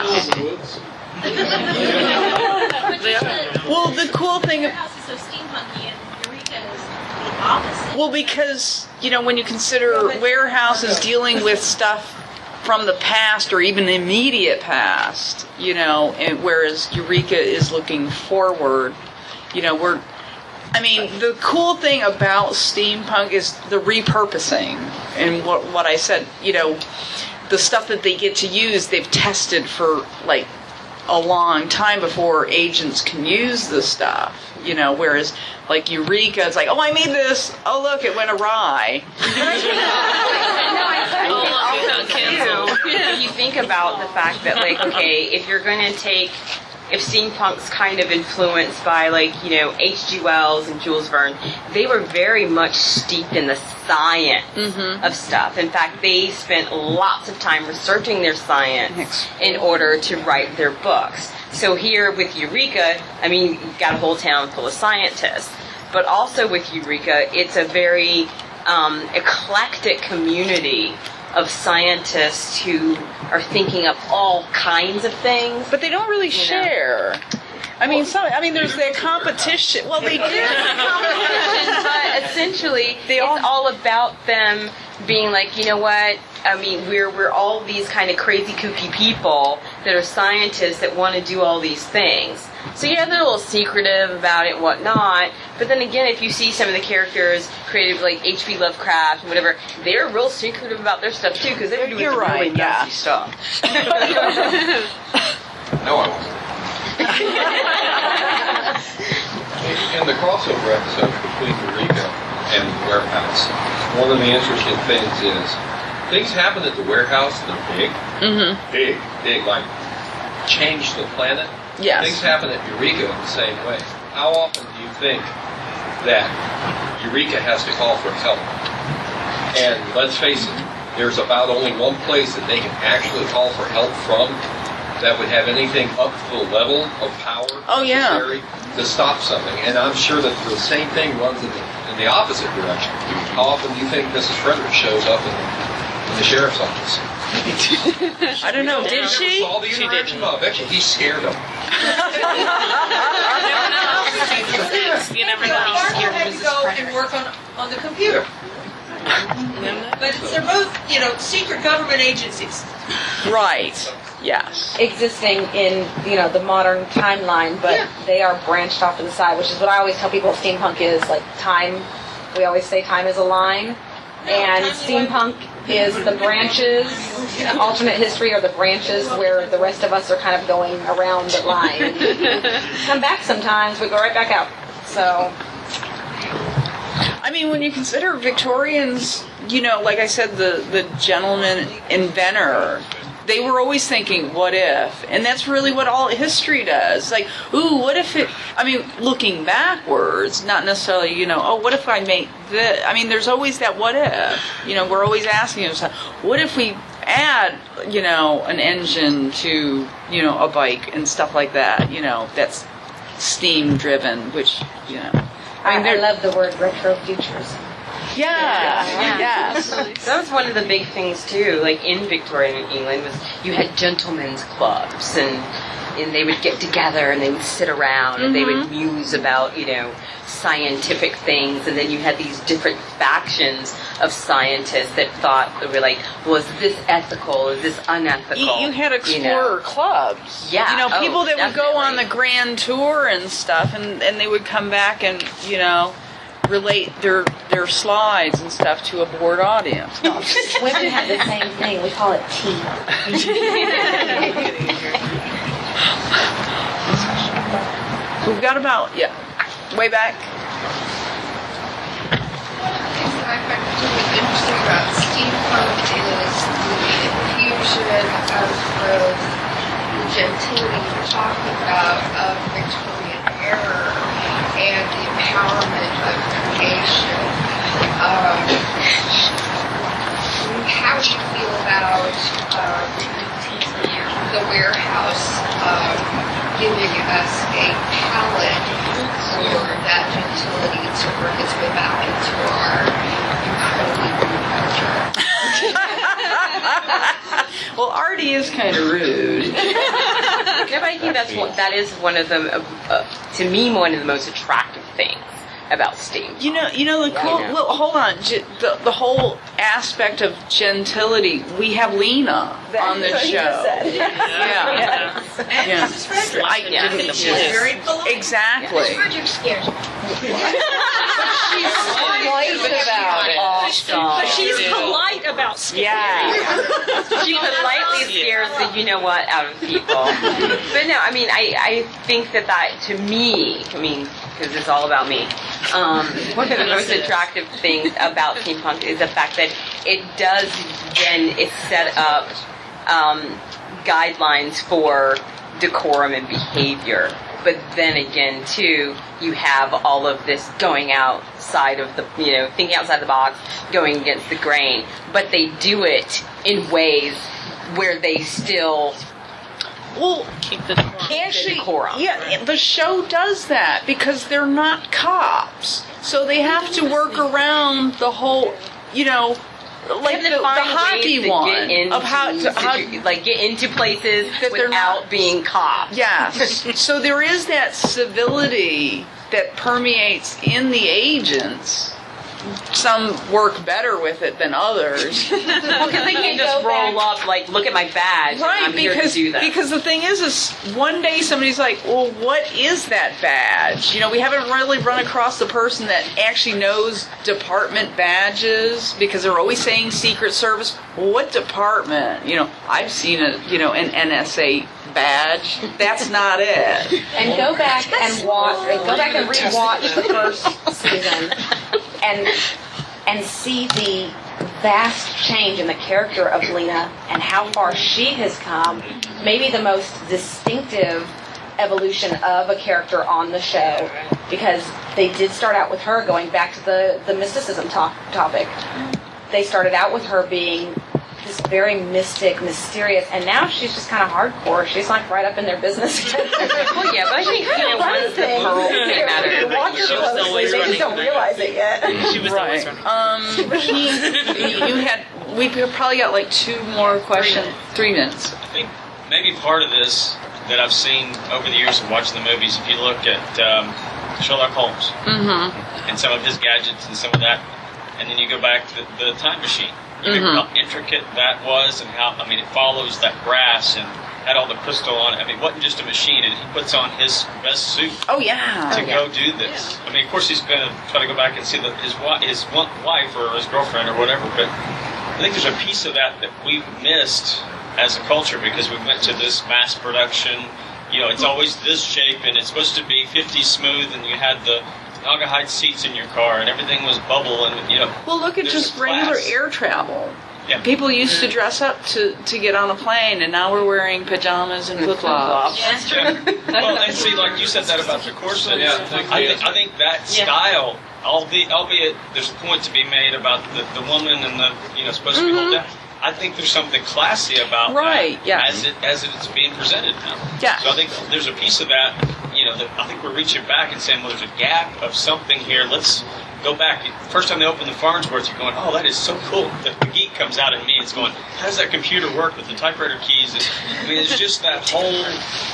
Which is the, Well, the cool thing. warehouse is so steampunky and Eureka is the opposite. Well, because, you know, when you consider warehouses dealing with stuff from the past or even the immediate past, you know, and whereas Eureka is looking forward, you know, we're, I mean, the cool thing about steampunk is the repurposing. And what, what I said, you know, the stuff that they get to use, they've tested for, like, a long time before agents can use the stuff, you know, whereas like Eureka, it's like, oh, I made this, oh look, it went awry. If you think about the fact that, like, okay, if you're going to take, if steampunk's kind of influenced by, like, you know, H G Wells and Jules Verne, they were very much steeped in the science of stuff. In fact, they spent lots of time researching their science in order to write their books. So here with Eureka, I mean, you've got a whole town full of scientists. But also with Eureka, it's a very um, eclectic community of scientists who are thinking up all kinds of things. But they don't really share. I mean, some, I mean, there's that competition. Well, they do. competition, but essentially, it's all about them being like, you know what? I mean, we're we're all these kind of crazy, kooky people that are scientists that want to do all these things. So yeah, they're a little secretive about it and whatnot. But then again, if you see some of the characters created like H P Lovecraft and whatever, they're real secretive about their stuff too because they're doing You're some right, really yeah. nasty stuff. No, I wasn't. In the crossover episode between Eureka and the warehouse, one of the interesting things is things happen at the warehouse that are big, mm-hmm. big, big, like change the planet. Yes. Things happen at Eureka the same way. How often do you think that Eureka has to call for help? And let's face it, there's about only one place that they can actually call for help from that would have anything up to the level of power oh, yeah. necessary to stop something. And I'm sure that the same thing runs in the, in the opposite direction. How often do you think Missus Frederick shows up in the, in the sheriff's office? I don't know. Did she? Saw the She interaction? didn't. Oh, I bet you he scared them. You never know. Marshall had to go and work on, on the computer. But they're both, you know, secret government agencies. Right. Yes. Existing in, you know, the modern timeline, but Yeah. they are branched off to the side, which is what I always tell people steampunk is, like, time, we always say time is a line, and steampunk is the branches, alternate history are the branches where the rest of us are kind of going around the line. Come back sometimes, we go right back out. So... I mean, when you consider Victorians, you know, like I said, the, the gentleman inventor, they were always thinking, what if? And that's really what all history does. Like, ooh, what if it, I mean, looking backwards, not necessarily, you know, oh, what if I make this? I mean, there's always that what if. You know, we're always asking ourselves, what if we add, you know, an engine to, you know, a bike and stuff like that, you know, that's steam driven, which, you know. I, I love the word retro futures. Yeah, Yeah. yes. That was one of the big things too. Like in Victorian England, was you had gentlemen's clubs, and and they would get together and they would sit around and they would muse about, you know, scientific things, and then you had these different factions of scientists that thought they were like, was this ethical? Is this unethical? You, you had explorer you know? clubs. Yeah. You know, oh, people that would go on definitely. the grand tour and stuff, and, and they would come back and, you know, relate their their slides and stuff to a bored audience. No, women have the same thing. We call it tea. We've got about, yeah, way back. I find particularly interesting about steampunk is the infusion of the, the gentility you're talking about of Victorian era and the empowerment of creation. Um, how do you feel about um, the warehouse um, giving us a palette for that gentility to work its go back into our Well, Artie is kind of rude. Yeah, but I think that's one, that is one of the, uh, uh, to me, one of the most attractive things about steam. You know, you know the cool. You know. Well, hold on. J- The, the whole aspect of gentility. We have Lena on this That's what you show. just said. Yeah. And Yeah. Missus Frederick. I Yeah. didn't. She's very polite. Exactly. Frederick scares me. She's polite about it. Awesome. But she's polite about scaring. Yeah. She politely scares the you know what out of people. But no, I mean, I, I think that that, to me, I mean, because it's all about me, um, one of the most attractive things about steampunk is the fact that it does then, it set up um, guidelines for decorum and behavior. But then again, too, you have all of this going outside of the, you know, thinking outside the box, going against the grain. But they do it in ways where they still Well, keep the decorum. actually, the decorum. yeah, the show does that because they're not cops, so they have to work around the whole, you know, like the, They have to the find hockey ways to one get into, of how to, how to, like get into places that they're without not being cops. Yes. So there is that civility that permeates in the agents. Some work better with it than others. Well, because they can't just roll up like, look at my badge. Right, and I'm here because to do that. because the thing is, is one day somebody's like, well, what is that badge? You know, we haven't really run across the person that actually knows department badges because they're always saying Secret Service. Well, what department? You know, I've seen a you know an N S A badge. That's not it. And go back and watch. Go back and rewatch the first season, and and see the vast change in the character of Lena and how far she has come. Maybe the most distinctive evolution of a character on the show, because they did start out with her going back to the the mysticism to- topic. They started out with her being this very mystic, mysterious, and now she's just kind of hardcore. She's like right up in their business. Well, yeah, but I think, you know, once the pearl came out of If you watch her She was closely, always they just running don't their- realize it yet. She was Right. always running. Um, he, you had we probably got like two more questions. Three minutes. I think maybe part of this that I've seen over the years of watching the movies, if you look at um, Sherlock Holmes Mm-hmm. and some of his gadgets and some of that, and then you go back to the, the time machine, you Mhm. know how intricate that was, and how, I mean, it follows that brass and had all the crystal on it. I mean, it wasn't just a machine, and he puts on his best suit Oh yeah. to go do this. I mean, of course, he's going to try to go back and see the, his, wi- his wa- wife or his girlfriend or whatever, but I think there's a piece of that that we've missed as a culture because we went to this mass production. You know, it's always this shape, and it's supposed to be fifty smooth, and you had the Naugahyde seats in your car, and everything was bubble, and, you know. Well, look at there's just a class. regular air travel. Yeah. People used to dress up to, to get on a plane, and now we're wearing pajamas and flip flops. Yeah, that's true. Well, and see, like you said that about the corset. Yeah, I think I think that Yeah. style, albeit, albeit there's a point to be made about the, the woman and the you know supposed to be held down. I think there's something classy about Right, that yeah. as it as it's being presented now. Yeah. So I think there's a piece of that. You know, that I think we're reaching back and saying, well, there's a gap of something here. Let's go back. First time they open the Farnsworth, you're going, oh, that is so cool. The, the geek comes out in me. It's going, how does that computer work with the typewriter keys? And, I mean, it's just that whole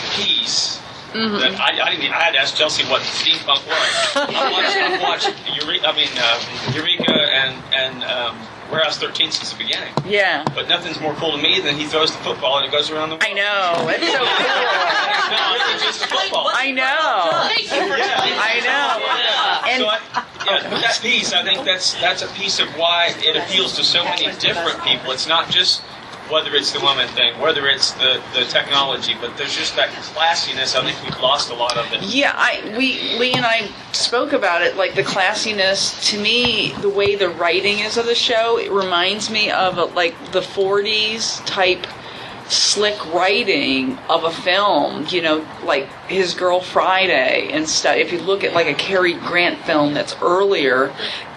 piece. Mm-hmm. That I, I didn't. Even, I had to ask Chelsea what steampunk was. I watched. I watched Eureka. I mean, uh, Eureka and and um, Warehouse thirteen since the beginning. Yeah. But nothing's more cool to me than he throws the football and it goes around the world. I know. It's so cool. It's not really just a football. I know. Thank you for I know. And so I, yeah, but that piece, I think that's that's a piece of why it appeals to so many different people. It's not just whether it's the woman thing, whether it's the, the technology, but there's just that classiness. I think we've lost a lot of it. Yeah, I we Lee and I spoke about it. Like the classiness, to me, the way the writing is of the show, it reminds me of a, like the forties type slick writing of a film. You know, like His Girl Friday and stuff. If you look at like a Cary Grant film that's earlier,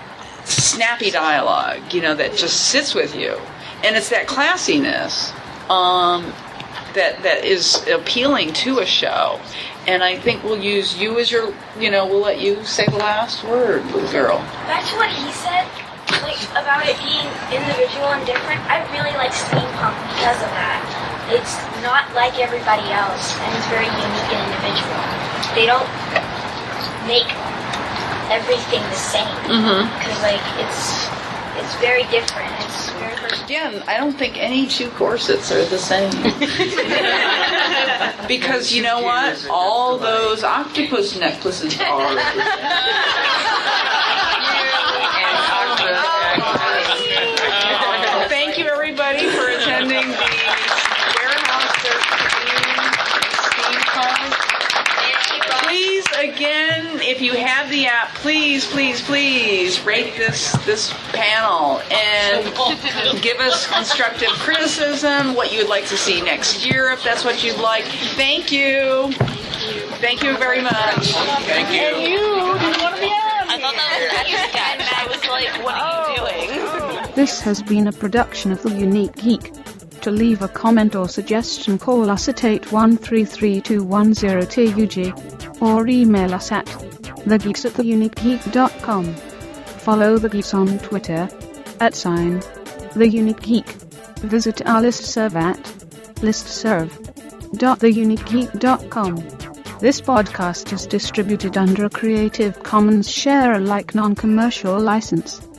snappy dialogue. You know, that just sits with you. And it's that classiness um, that that is appealing to a show. and I think we'll use you as your, you know, we'll let you say the last word, little girl. Back to what he said, like about it being individual and different. I really like steampunk because of that. It's not like everybody else, and it's very unique and individual. They don't make everything the same because, Mhm. like, it's it's very different. It's very personal. Again, I don't think any two corsets are the same. Because you know what? All those octopus necklaces are. Thank you, everybody, for attending the Warehouse thirteen Steampunk. Please, again, if you have the app, please, please, please rate this this panel and give us constructive criticism, what you would like to see next year, if that's what you'd like. Thank you. Thank you very much. Thank you. And you, do you want to be on? I thought that was you, and I was like, what are you doing? This has been a production of The Unique Geek. To leave a comment or suggestion, call us at eight one three three two one zero T U G or email us at thegeeks at theuniquegeek dot com. Follow The Geeks on Twitter at sign The Unique Geek. Visit our listserv at listserv dot the unique geek dot com. This podcast is distributed under a Creative Commons Share Alike non-commercial license.